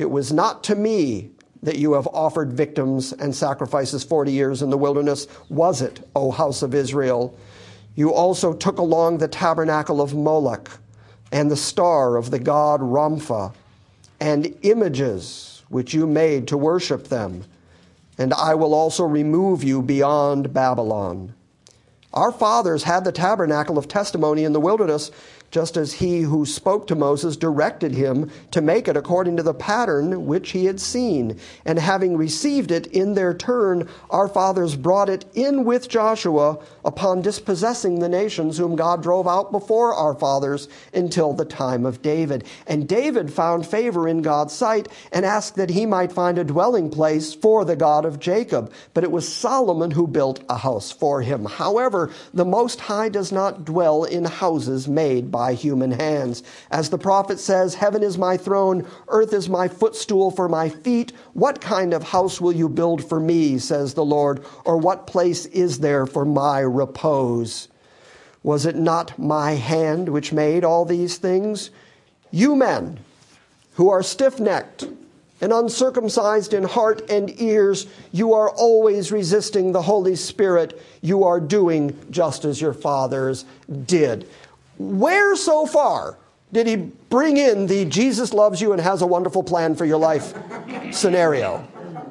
[SPEAKER 2] It was not to me that you have offered victims and sacrifices 40 years in the wilderness, was it, O house of Israel? You also took along the tabernacle of Moloch and the star of the god Rampha and images which you made to worship them. And I will also remove you beyond Babylon. Our fathers had the tabernacle of testimony in the wilderness, just as he who spoke to Moses directed him to make it according to the pattern which he had seen. And having received it in their turn, our fathers brought it in with Joshua upon dispossessing the nations whom God drove out before our fathers until the time of David. And David found favor in God's sight and asked that he might find a dwelling place for the God of Jacob. But it was Solomon who built a house for him. However, the Most High does not dwell in houses made by human hands. As the prophet says, heaven is my throne, earth is my footstool for my feet. What kind of house will you build for me, says the Lord, or what place is there for my repose? Was it not my hand which made all these things? You men who are stiff-necked and uncircumcised in heart and ears, you are always resisting the Holy Spirit. You are doing just as your fathers did. Where so far did he bring in the Jesus loves you and has a wonderful plan for your life scenario?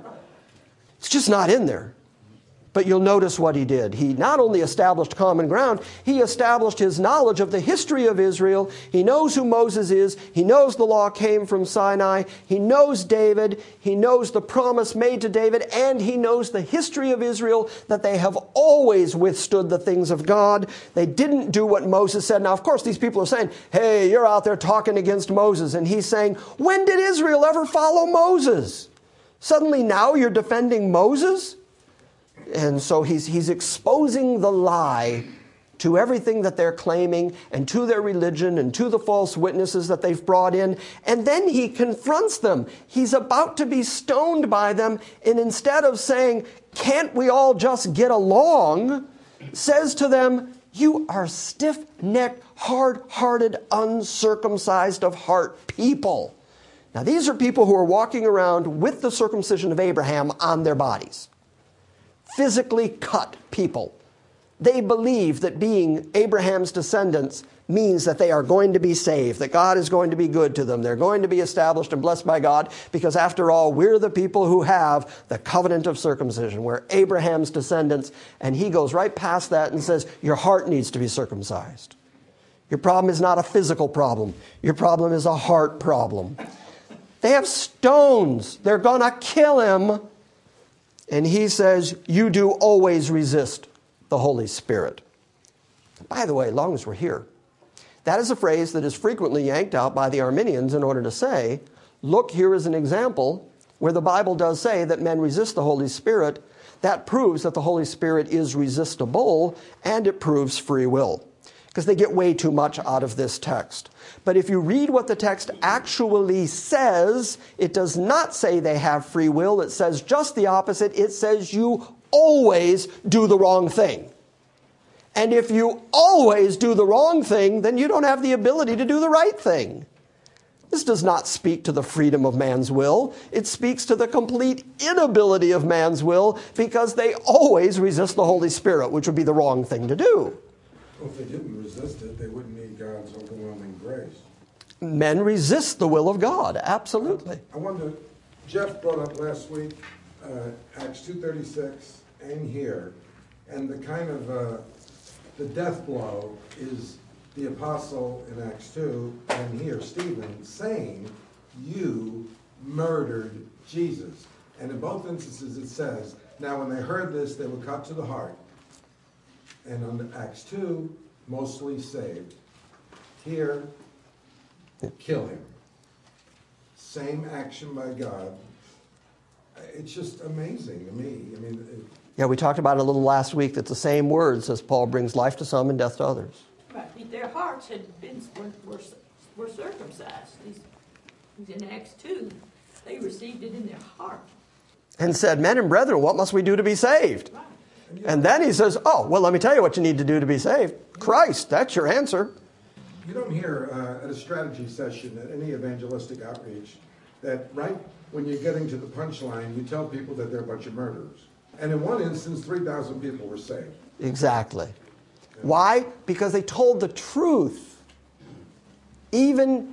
[SPEAKER 2] It's just not in there. But you'll notice what he did. He not only established common ground, he established his knowledge of the history of Israel. He knows who Moses is. He knows the law came from Sinai. He knows David. He knows the promise made to David. And he knows the history of Israel, that they have always withstood the things of God. They didn't do what Moses said. Now, of course, these people are saying, hey, you're out there talking against Moses. And he's saying, when did Israel ever follow Moses? Suddenly now you're defending Moses? And so he's exposing the lie to everything that they're claiming and to their religion and to the false witnesses that they've brought in. And then he confronts them. He's about to be stoned by them. And instead of saying, can't we all just get along, says to them, you are stiff-necked, hard-hearted, uncircumcised of heart people. Now these are people who are walking around with the circumcision of Abraham on their bodies. Physically cut people. They believe that being Abraham's descendants means that they are going to be saved, that God is going to be good to them. They're going to be established and blessed by God because, after all, we're the people who have the covenant of circumcision. We're Abraham's descendants. And he goes right past that and says, your heart needs to be circumcised. Your problem is not a physical problem. Your problem is a heart problem. They have stones. They're going to kill him. And he says, you do always resist the Holy Spirit. By the way, as long as we're here, that is a phrase that is frequently yanked out by the Arminians in order to say, look, here is an example where the Bible does say that men resist the Holy Spirit. That proves that the Holy Spirit is resistible, and it proves free will. Because they get way too much out of this text. But if you read what the text actually says, it does not say they have free will. It says just the opposite. It says you always do the wrong thing. And if you always do the wrong thing, then you don't have the ability to do the right thing. This does not speak to the freedom of man's will. It speaks to the complete inability of man's will, because they always resist the Holy Spirit, which would be the wrong thing to do.
[SPEAKER 8] Well, if they didn't resist it, they wouldn't need God's overwhelming grace.
[SPEAKER 2] Men resist the will of God, absolutely.
[SPEAKER 8] I wonder, Jeff brought up last week Acts 2:36 and here, and the kind of the death blow is the apostle in Acts 2 and here, Stephen, saying, you murdered Jesus. And in both instances it says, now when they heard this, they were cut to the heart. And on Acts 2, mostly saved. Here, kill him. Same action by God. It's just amazing to me. I mean,
[SPEAKER 2] yeah, we talked about it a little last week, that the same words as Paul brings life to some and death to others.
[SPEAKER 9] Right. Their hearts had been were circumcised. In Acts 2, they received it in their heart.
[SPEAKER 2] And said, men and brethren, what must we do to be saved? Right. And then he says, oh, well, let me tell you what you need to do to be saved. Christ, that's your answer.
[SPEAKER 8] You don't hear at a strategy session at any evangelistic outreach that right when you're getting to the punchline, you tell people that they're a bunch of murderers. And in one instance, 3,000 people were saved.
[SPEAKER 2] Exactly. Why? Because they told the truth, even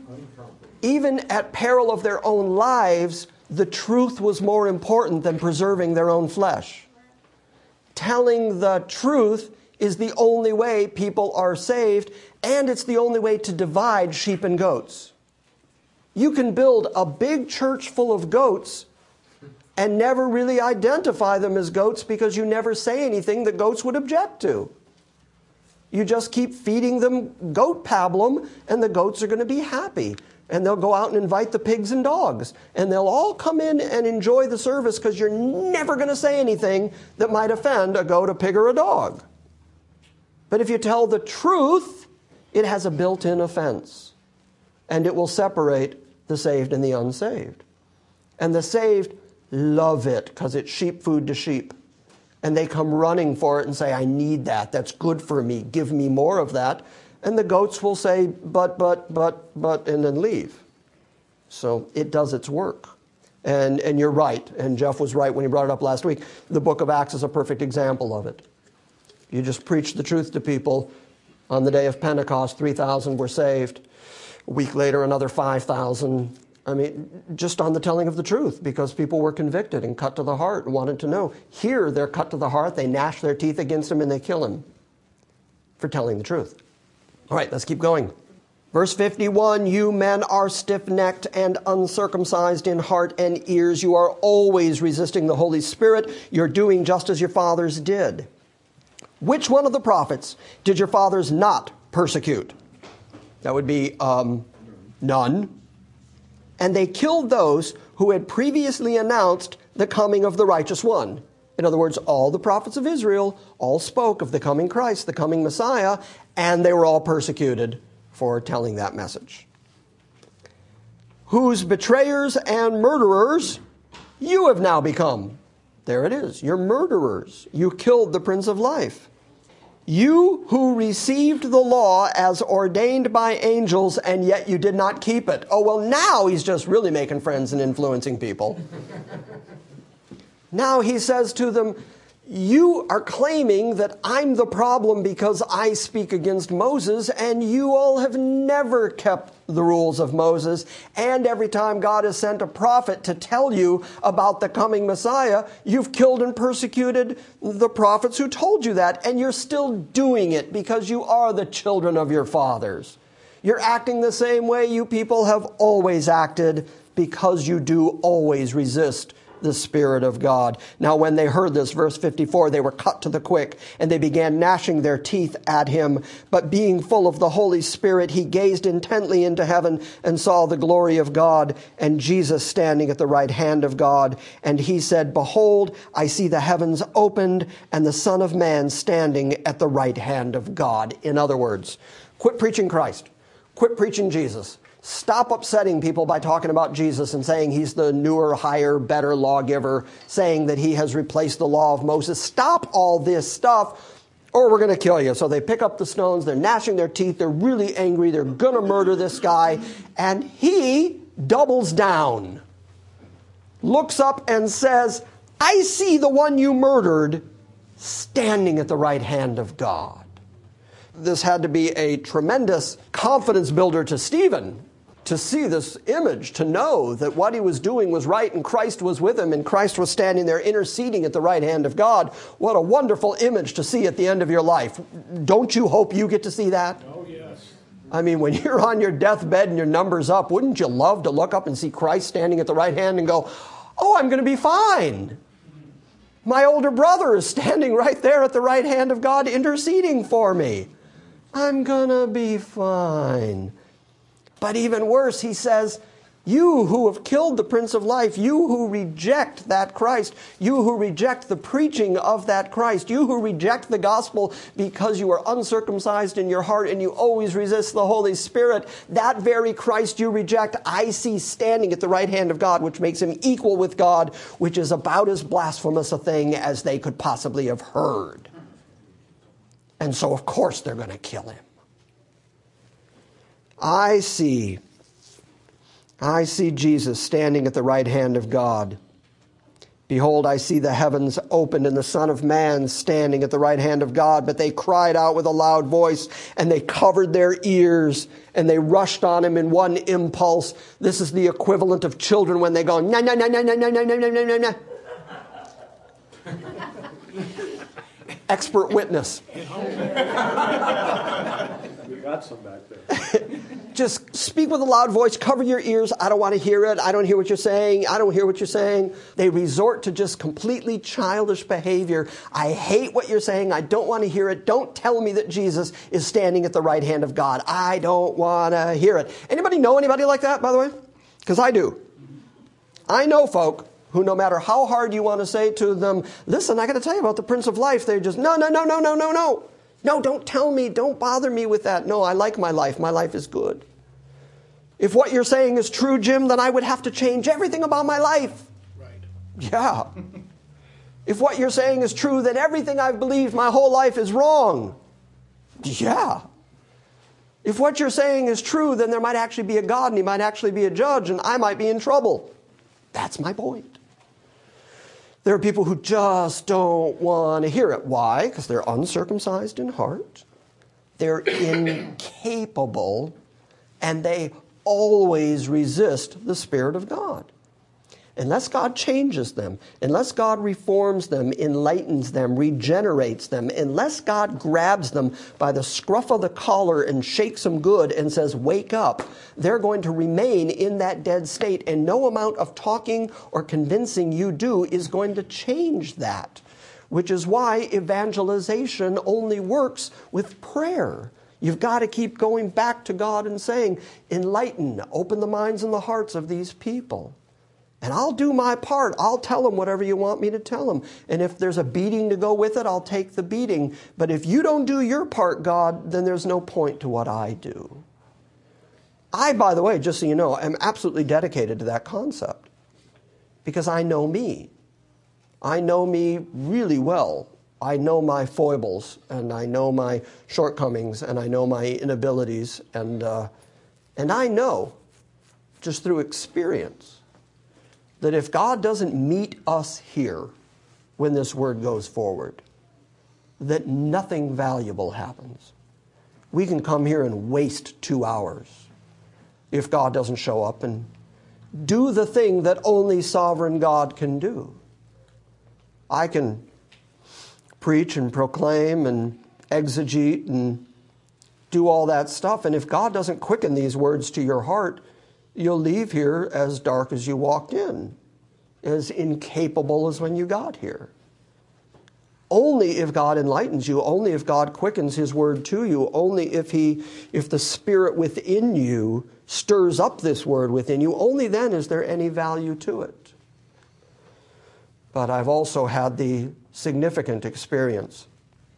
[SPEAKER 2] at peril of their own lives. The truth was more important than preserving their own flesh. Telling the truth is the only way people are saved, and it's the only way to divide sheep and goats. You can build a big church full of goats and never really identify them as goats because you never say anything that goats would object to. You just keep feeding them goat pablum, and the goats are going to be happy. And they'll go out and invite the pigs and dogs. And they'll all come in and enjoy the service because you're never going to say anything that might offend a goat, a pig, or a dog. But if you tell the truth, it has a built-in offense. And it will separate the saved and the unsaved. And the saved love it because it's sheep food to sheep. And they come running for it and say, I need that. That's good for me. Give me more of that. And the goats will say, but, and then leave. So it does its work. And you're right. And Jeff was right when he brought it up last week. The book of Acts is a perfect example of it. You just preach the truth to people. On the day of Pentecost, 3,000 were saved. A week later, another 5,000. I mean, just on the telling of the truth, because people were convicted and cut to the heart and wanted to know. Here, they're cut to the heart. They gnash their teeth against him and they kill him for telling the truth. All right, let's keep going. Verse 51, you men are stiff-necked and uncircumcised in heart and ears. You are always resisting the Holy Spirit. You're doing just as your fathers did. Which one of the prophets did your fathers not persecute? That would be none. And they killed those who had previously announced the coming of the righteous one. In other words, all the prophets of Israel all spoke of the coming Christ, the coming Messiah, and they were all persecuted for telling that message. Whose betrayers and murderers you have now become. There it is. You're murderers. You killed the Prince of Life. You who received the law as ordained by angels, and yet you did not keep it. Oh, well, now he's just really making friends and influencing people. Now he says to them, you are claiming that I'm the problem because I speak against Moses, and you all have never kept the rules of Moses. And every time God has sent a prophet to tell you about the coming Messiah, you've killed and persecuted the prophets who told you that. And you're still doing it because you are the children of your fathers. You're acting the same way you people have always acted because you do always resist the Spirit of God. Now when they heard this, verse 54, they were cut to the quick, and they began gnashing their teeth at him. But being full of the Holy Spirit, he gazed intently into heaven and saw the glory of God and Jesus standing at the right hand of God. And he said, behold, I see the heavens opened and the Son of Man standing at the right hand of God. In other words, quit preaching Christ. Quit preaching Jesus. Stop upsetting people by talking about Jesus and saying he's the newer, higher, better lawgiver, saying that he has replaced the law of Moses. Stop all this stuff or we're going to kill you. So they pick up the stones, they're gnashing their teeth, they're really angry, they're going to murder this guy. And he doubles down, looks up and says, I see the one you murdered standing at the right hand of God. This had to be a tremendous confidence builder to Stephen, to see this image, to know that what he was doing was right and Christ was with him and Christ was standing there interceding at the right hand of God. What a wonderful image to see at the end of your life. Don't you hope you get to see that?
[SPEAKER 3] Oh, yes.
[SPEAKER 2] I mean, when you're on your deathbed and your number's up, wouldn't you love to look up and see Christ standing at the right hand and go, oh, I'm going to be fine. My older brother is standing right there at the right hand of God interceding for me. I'm going to be fine. But even worse, he says, you who have killed the Prince of Life, you who reject that Christ, you who reject the preaching of that Christ, you who reject the gospel because you are uncircumcised in your heart and you always resist the Holy Spirit, that very Christ you reject, I see standing at the right hand of God, which makes him equal with God, which is about as blasphemous a thing as they could possibly have heard. And so, of course, they're going to kill him. I see I see Jesus standing at the right hand of God. Behold, I see the heavens opened and the Son of Man standing at the right hand of God. But they cried out with a loud voice, and they covered their ears, and they rushed on him in one impulse. This is the equivalent of children when they go, na na na na na na na na na na na. Expert witness.
[SPEAKER 6] We got some back there.
[SPEAKER 2] Just speak with a loud voice, cover your ears. I don't want to hear it. I don't hear what you're saying. I don't hear what you're saying. They resort to just completely childish behavior. I hate what you're saying. I don't want to hear it. Don't tell me that Jesus is standing at the right hand of God. I don't want to hear it. Anybody know anybody like that, by the way? Because I do. I know folk who, no matter how hard you want to say to them, listen, I got to tell you about the Prince of Life. They just, no. No, don't tell me. Don't bother me with that. No, I like my life. My life is good. If what you're saying is true, Jim, then I would have to change everything about my life.
[SPEAKER 3] Right.
[SPEAKER 2] Yeah. If what you're saying is true, then everything I've believed my whole life is wrong. Yeah. If what you're saying is true, then there might actually be a God and he might actually be a judge and I might be in trouble. That's my point. There are people who just don't want to hear it. Why? Because they're uncircumcised in heart. They're incapable, and they always resist the Spirit of God. Unless God changes them, unless God reforms them, enlightens them, regenerates them, unless God grabs them by the scruff of the collar and shakes them good and says, wake up, they're going to remain in that dead state, and no amount of talking or convincing you do is going to change that, which is why evangelization only works with prayer. You've got to keep going back to God and saying, enlighten, open the minds and the hearts of these people. And I'll do my part. I'll tell them whatever you want me to tell them. And if there's a beating to go with it, I'll take the beating. But if you don't do your part, God, then there's no point to what I do. I, by the way, just so you know, am absolutely dedicated to that concept. Because I know me. I know me really well. I know my foibles, and I know my shortcomings, and I know my inabilities. And I know, just through experience, that if God doesn't meet us here when this word goes forward, that nothing valuable happens. We can come here and waste 2 hours if God doesn't show up and do the thing that only sovereign God can do. I can preach and proclaim and exegete and do all that stuff, and if God doesn't quicken these words to your heart, you'll leave here as dark as you walked in, as incapable as when you got here. Only if God enlightens you, only if God quickens his word to you, only if the Spirit within you stirs up this word within you, only then is there any value to it. But I've also had the significant experience,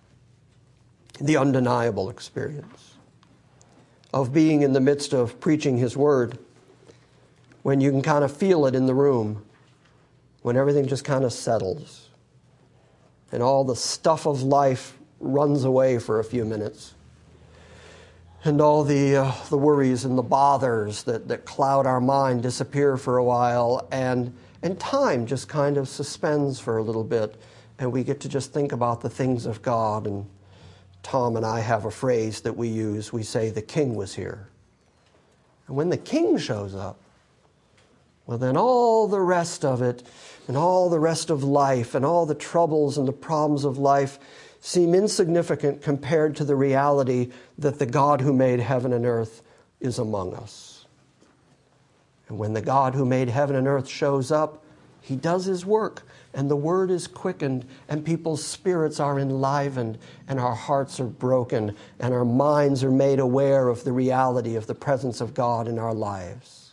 [SPEAKER 2] the undeniable experience of being in the midst of preaching his word, when you can kind of feel it in the room, when everything just kind of settles and all the stuff of life runs away for a few minutes, and all the worries and the bothers that cloud our mind disappear for a while, and time just kind of suspends for a little bit, and we get to just think about the things of God. And Tom and I have a phrase that we use. We say, the King was here. And when the King shows up, well, then all the rest of it, and all the rest of life, and all the troubles and the problems of life seem insignificant compared to the reality that the God who made heaven and earth is among us. And when the God who made heaven and earth shows up, he does his work, and the word is quickened, and people's spirits are enlivened, and our hearts are broken, and our minds are made aware of the reality of the presence of God in our lives.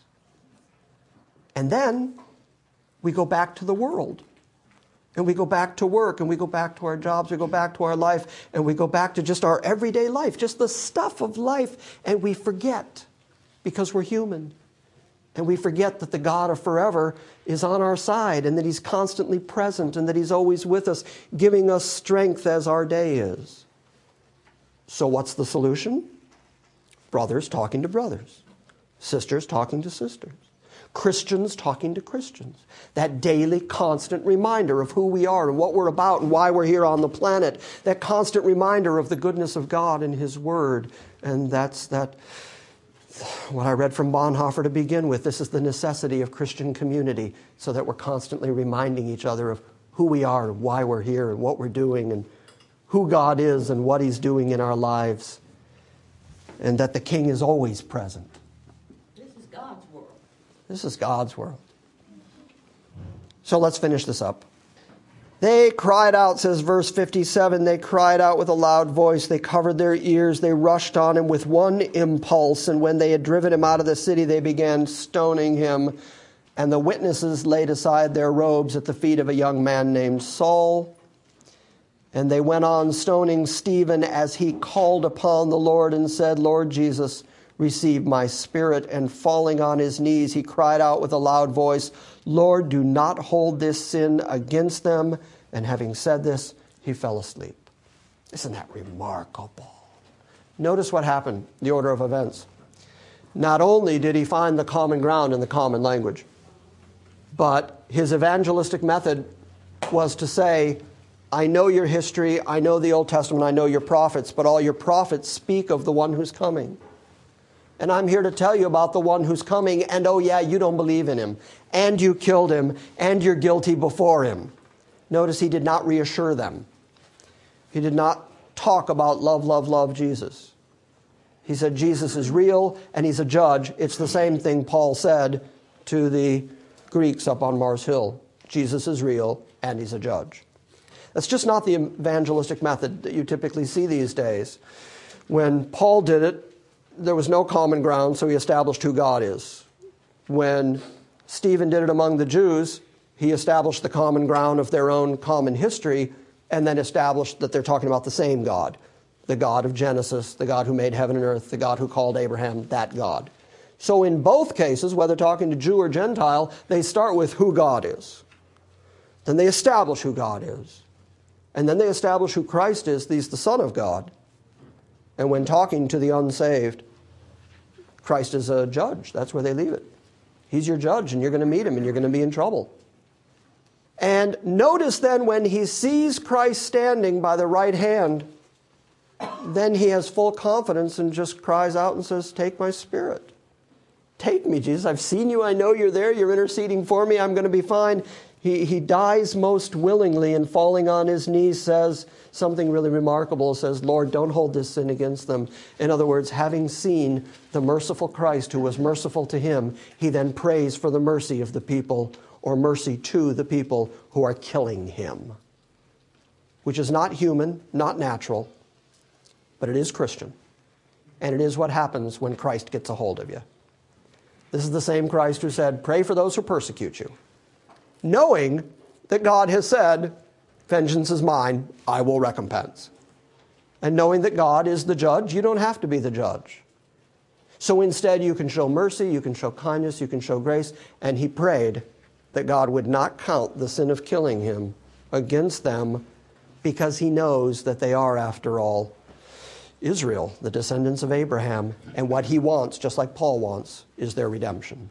[SPEAKER 2] And then we go back to the world, and we go back to work, and we go back to our jobs, we go back to our life, and we go back to just our everyday life, just the stuff of life, and we forget, because we're human. And we forget that the God of forever is on our side, and that he's constantly present, and that he's always with us, giving us strength as our day is. So what's the solution? Brothers talking to brothers. Sisters talking to sisters. Christians talking to Christians. That daily, constant reminder of who we are and what we're about and why we're here on the planet. That constant reminder of the goodness of God and His Word. And that's what I read from Bonhoeffer to begin with. This is the necessity of Christian community, so that we're constantly reminding each other of who we are and why we're here and what we're doing and who God is and what He's doing in our lives. And that the King is always present.
[SPEAKER 9] This is God's world.
[SPEAKER 2] This is God's world. So let's finish this up. They cried out, says verse 57, they cried out with a loud voice. They covered their ears. They rushed on him with one impulse. And when they had driven him out of the city, they began stoning him. And the witnesses laid aside their robes at the feet of a young man named Saul. And they went on stoning Stephen as he called upon the Lord and said, Lord Jesus, receive my spirit. And falling on his knees, he cried out with a loud voice, Lord, do not hold this sin against them. And having said this, he fell asleep. Isn't that remarkable? Notice what happened, the order of events. Not only did he find the common ground in the common language, but his evangelistic method was to say, I know your history, I know the Old Testament, I know your prophets, but all your prophets speak of the one who's coming. And I'm here to tell you about the one who's coming, and oh yeah, you don't believe in him, and you killed him, and you're guilty before him. Notice he did not reassure them. He did not talk about love, love, love Jesus. He said Jesus is real, and he's a judge. It's the same thing Paul said to the Greeks up on Mars Hill. Jesus is real, and he's a judge. That's just not the evangelistic method that you typically see these days. When Paul did it, there was no common ground, so he established who God is. When Stephen did it among the Jews, he established the common ground of their own common history, and then established that they're talking about the same God, the God of Genesis, the God who made heaven and earth, the God who called Abraham, that God. So in both cases, whether talking to Jew or Gentile, they start with who God is. Then they establish who God is. And then they establish who Christ is. He's the Son of God. And when talking to the unsaved, Christ is a judge. That's where they leave it. He's your judge, and you're going to meet him, and you're going to be in trouble. And notice then when he sees Christ standing by the right hand, then he has full confidence and just cries out and says, take my spirit. Take me, Jesus. I've seen you. I know you're there. You're interceding for me. I'm going to be fine. He dies most willingly, and falling on his knees says something really remarkable. Says, Lord, don't hold this sin against them. In other words, having seen the merciful Christ who was merciful to him, he then prays for the mercy of the people, or mercy to the people who are killing him. Which is not human, not natural, but it is Christian. And it is what happens when Christ gets a hold of you. This is the same Christ who said, pray for those who persecute you, knowing that God has said, vengeance is mine, I will recompense. And knowing that God is the judge, you don't have to be the judge. So instead you can show mercy, you can show kindness, you can show grace. And he prayed that God would not count the sin of killing him against them, because he knows that they are, after all, Israel, the descendants of Abraham. And what he wants, just like Paul wants, is their redemption.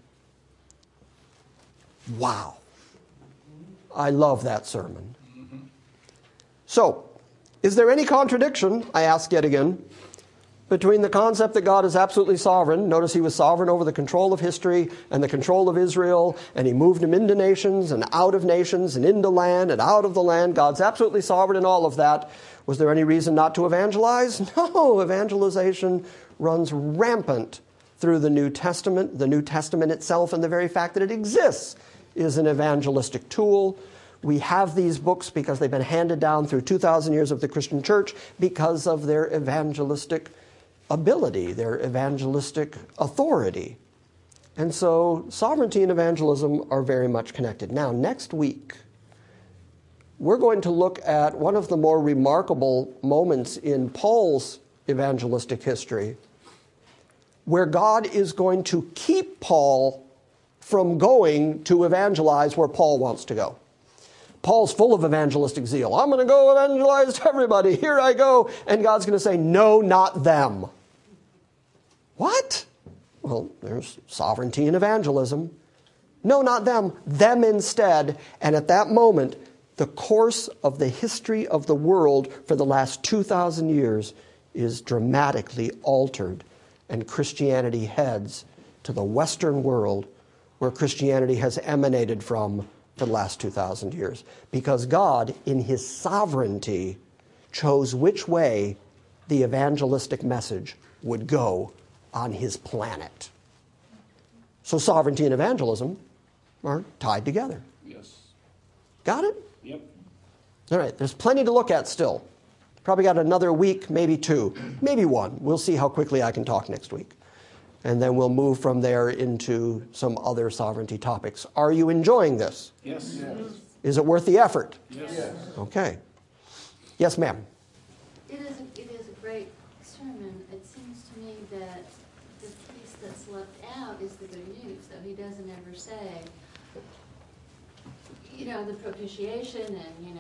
[SPEAKER 2] Wow. I love that sermon. So, is there any contradiction, I ask yet again, between the concept that God is absolutely sovereign? Notice he was sovereign over the control of history and the control of Israel, and he moved them into nations and out of nations and into land and out of the land. God's absolutely sovereign in all of that. Was there any reason not to evangelize? No, evangelization runs rampant through the New Testament. The New Testament itself, and the very fact that it exists, is an evangelistic tool. We have these books because they've been handed down through 2,000 years of the Christian church because of their evangelistic ability, their evangelistic authority. And so sovereignty and evangelism are very much connected. Now, next week, we're going to look at one of the more remarkable moments in Paul's evangelistic history, where God is going to keep Paul from going to evangelize where Paul wants to go. Paul's full of evangelistic zeal. I'm going to go evangelize to everybody. Here I go. And God's going to say, no, not them. What? Well, there's sovereignty in evangelism. No, not them. Them instead. And at that moment, the course of the history of the world for the last 2,000 years is dramatically altered. And Christianity heads to the Western world where Christianity has emanated from for the last 2,000 years. Because God, in his sovereignty, chose which way the evangelistic message would go on his planet. So sovereignty and evangelism are tied together.
[SPEAKER 3] Yes.
[SPEAKER 2] Got it?
[SPEAKER 3] Yep.
[SPEAKER 2] All right, there's plenty to look at still. Probably got another week, maybe 2, maybe 1. We'll see how quickly I can talk next week. And then we'll move from there into some other sovereignty topics. Are you enjoying this?
[SPEAKER 3] Yes.
[SPEAKER 2] Is it worth the effort?
[SPEAKER 3] Yes.
[SPEAKER 2] Okay. Yes, ma'am.
[SPEAKER 10] It is a great sermon. It seems to me that the piece that's left out is the good news, though he doesn't ever say, the propitiation and,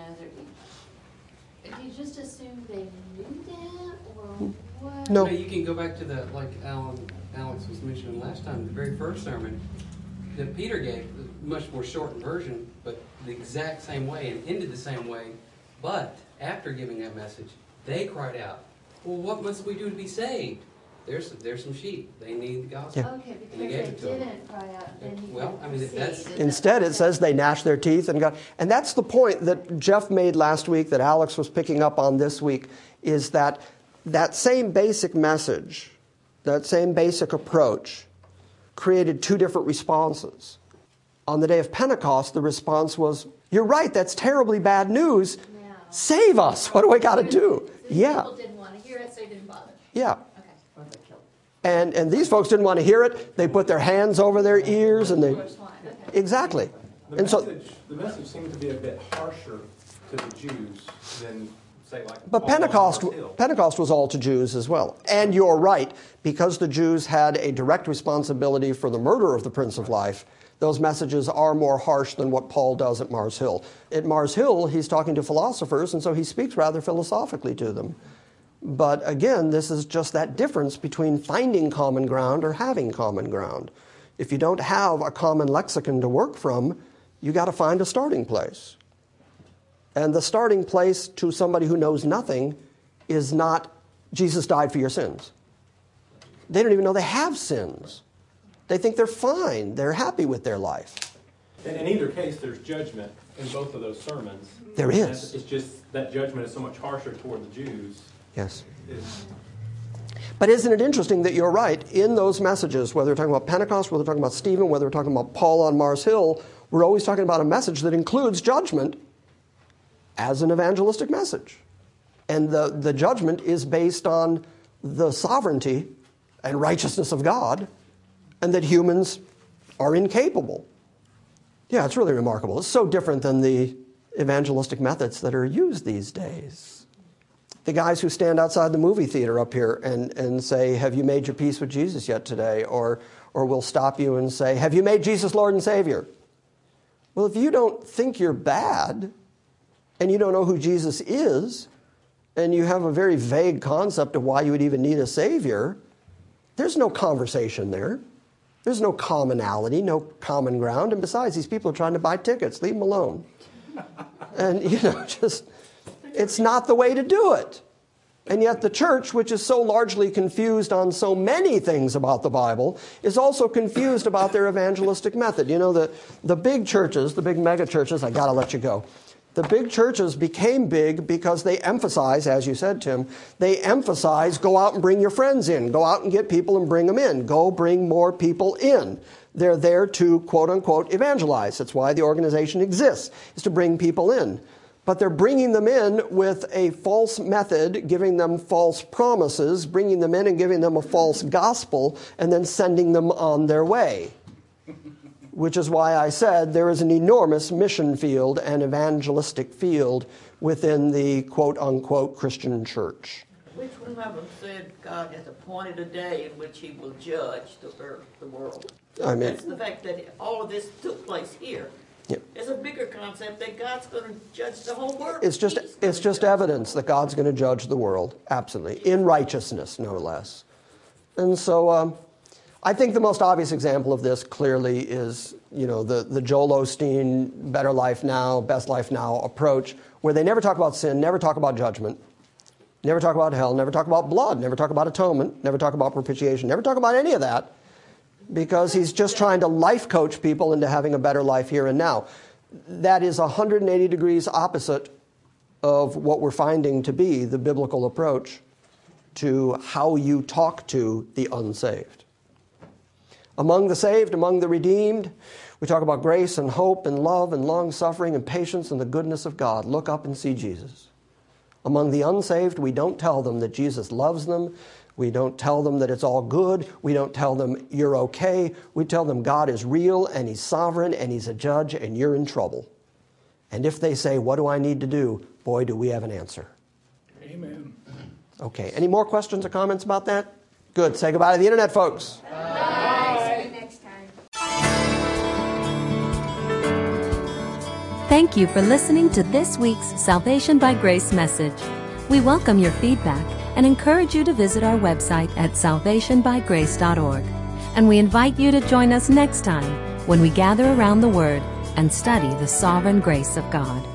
[SPEAKER 10] do you just assume they knew that, or what?
[SPEAKER 2] No.
[SPEAKER 11] You can go back to the, like Alex was mentioning last time, the very first sermon that Peter gave, a much more shortened version, but the exact same way and ended the same way. But after giving that message, they cried out, well, what must we do to be saved? There's some sheep. They need the gospel.
[SPEAKER 2] Yeah.
[SPEAKER 10] Okay, because
[SPEAKER 11] And he
[SPEAKER 10] they
[SPEAKER 11] gave it to them.
[SPEAKER 10] didn't cry out, then he
[SPEAKER 11] Well, I mean, that's-
[SPEAKER 2] Instead, it says they gnashed their teeth and got... And that's the point that Jeff made last week, that Alex was picking up on this week, is that same basic message, that same basic approach, created 2 different responses. On the day of Pentecost, the response was, you're right, that's terribly bad news.
[SPEAKER 10] No.
[SPEAKER 2] Save us. What do I got to do? Yeah.
[SPEAKER 10] People didn't want to hear it, so they didn't bother.
[SPEAKER 2] Yeah.
[SPEAKER 10] Okay.
[SPEAKER 2] And these folks didn't want to hear it. They put their hands over their ears and they...
[SPEAKER 10] First line, okay.
[SPEAKER 2] Exactly. And so...
[SPEAKER 4] The message seemed to be a bit harsher to the Jews than, say, like
[SPEAKER 2] But
[SPEAKER 4] Paul on
[SPEAKER 2] Pentecost
[SPEAKER 4] Mars Hill.
[SPEAKER 2] Pentecost was all to Jews as well. And you're right, because the Jews had a direct responsibility for the murder of the Prince of Life, those messages are more harsh than what Paul does at Mars Hill. At Mars Hill, he's talking to philosophers, and so he speaks rather philosophically to them. But again, this is just that difference between finding common ground or having common ground. If you don't have a common lexicon to work from, you got to find a starting place. And the starting place to somebody who knows nothing is not, Jesus died for your sins. They don't even know they have sins. They think they're fine. They're happy with their life.
[SPEAKER 4] In either case, there's judgment in both of those sermons.
[SPEAKER 2] There is.
[SPEAKER 4] It's just that judgment is so much harsher toward the Jews.
[SPEAKER 2] Yes. But isn't it interesting that you're right? In those messages, whether we're talking about Pentecost, whether we're talking about Stephen, whether we're talking about Paul on Mars Hill, we're always talking about a message that includes judgment as an evangelistic message. And the judgment is based on the sovereignty and righteousness of God, and that humans are incapable. Yeah, it's really remarkable. It's so different than the evangelistic methods that are used these days. The guys who stand outside the movie theater up here and say, have you made your peace with Jesus yet today? Or will stop you and say, have you made Jesus Lord and Savior? Well, if you don't think you're bad, and you don't know who Jesus is, and you have a very vague concept of why you would even need a Savior, there's no conversation there. There's no commonality, no common ground. And besides, these people are trying to buy tickets. Leave them alone. And, it's not the way to do it. And yet the church, which is so largely confused on so many things about the Bible, is also confused about their evangelistic method. The big churches, the big mega churches, I got to let you go. The big churches became big because they emphasize, as you said, Tim, they emphasize go out and bring your friends in. Go out and get people and bring them in. Go bring more people in. They're there to, quote unquote, evangelize. That's why the organization exists, is to bring people in. But they're bringing them in with a false method, giving them false promises, bringing them in and giving them a false gospel, and then sending them on their way. Which is why I said there is an enormous mission field and evangelistic field within the quote-unquote Christian church.
[SPEAKER 9] Which one of them said God has appointed a day in which he will judge the earth, the world? That's the fact that all of this took place here.
[SPEAKER 2] Yep.
[SPEAKER 9] It's a bigger concept that God's going to judge the whole world.
[SPEAKER 2] It's just evidence that God's going to judge the world, absolutely, in righteousness, no less. And so I think the most obvious example of this clearly is, the Joel Osteen Better Life Now, Best Life Now approach, where they never talk about sin, never talk about judgment, never talk about hell, never talk about blood, never talk about atonement, never talk about propitiation, never talk about any of that, because he's just trying to life coach people into having a better life here and now. That is 180 degrees opposite of what we're finding to be the biblical approach to how you talk to the unsaved. Among the saved, among the redeemed, we talk about grace and hope and love and long-suffering and patience and the goodness of God. Look up and see Jesus. Among the unsaved, we don't tell them that Jesus loves them. We don't tell them that it's all good. We don't tell them you're okay. We tell them God is real and He's sovereign and He's a judge and you're in trouble. And if they say, what do I need to do? Boy, do we have an answer.
[SPEAKER 3] Amen.
[SPEAKER 2] Okay, any more questions or comments about that? Good. Say goodbye to the internet, folks.
[SPEAKER 10] Bye. See you next time.
[SPEAKER 1] Thank you for listening to this week's Salvation by Grace message. We welcome your feedback and encourage you to visit our website at salvationbygrace.org. And we invite you to join us next time when we gather around the Word and study the sovereign grace of God.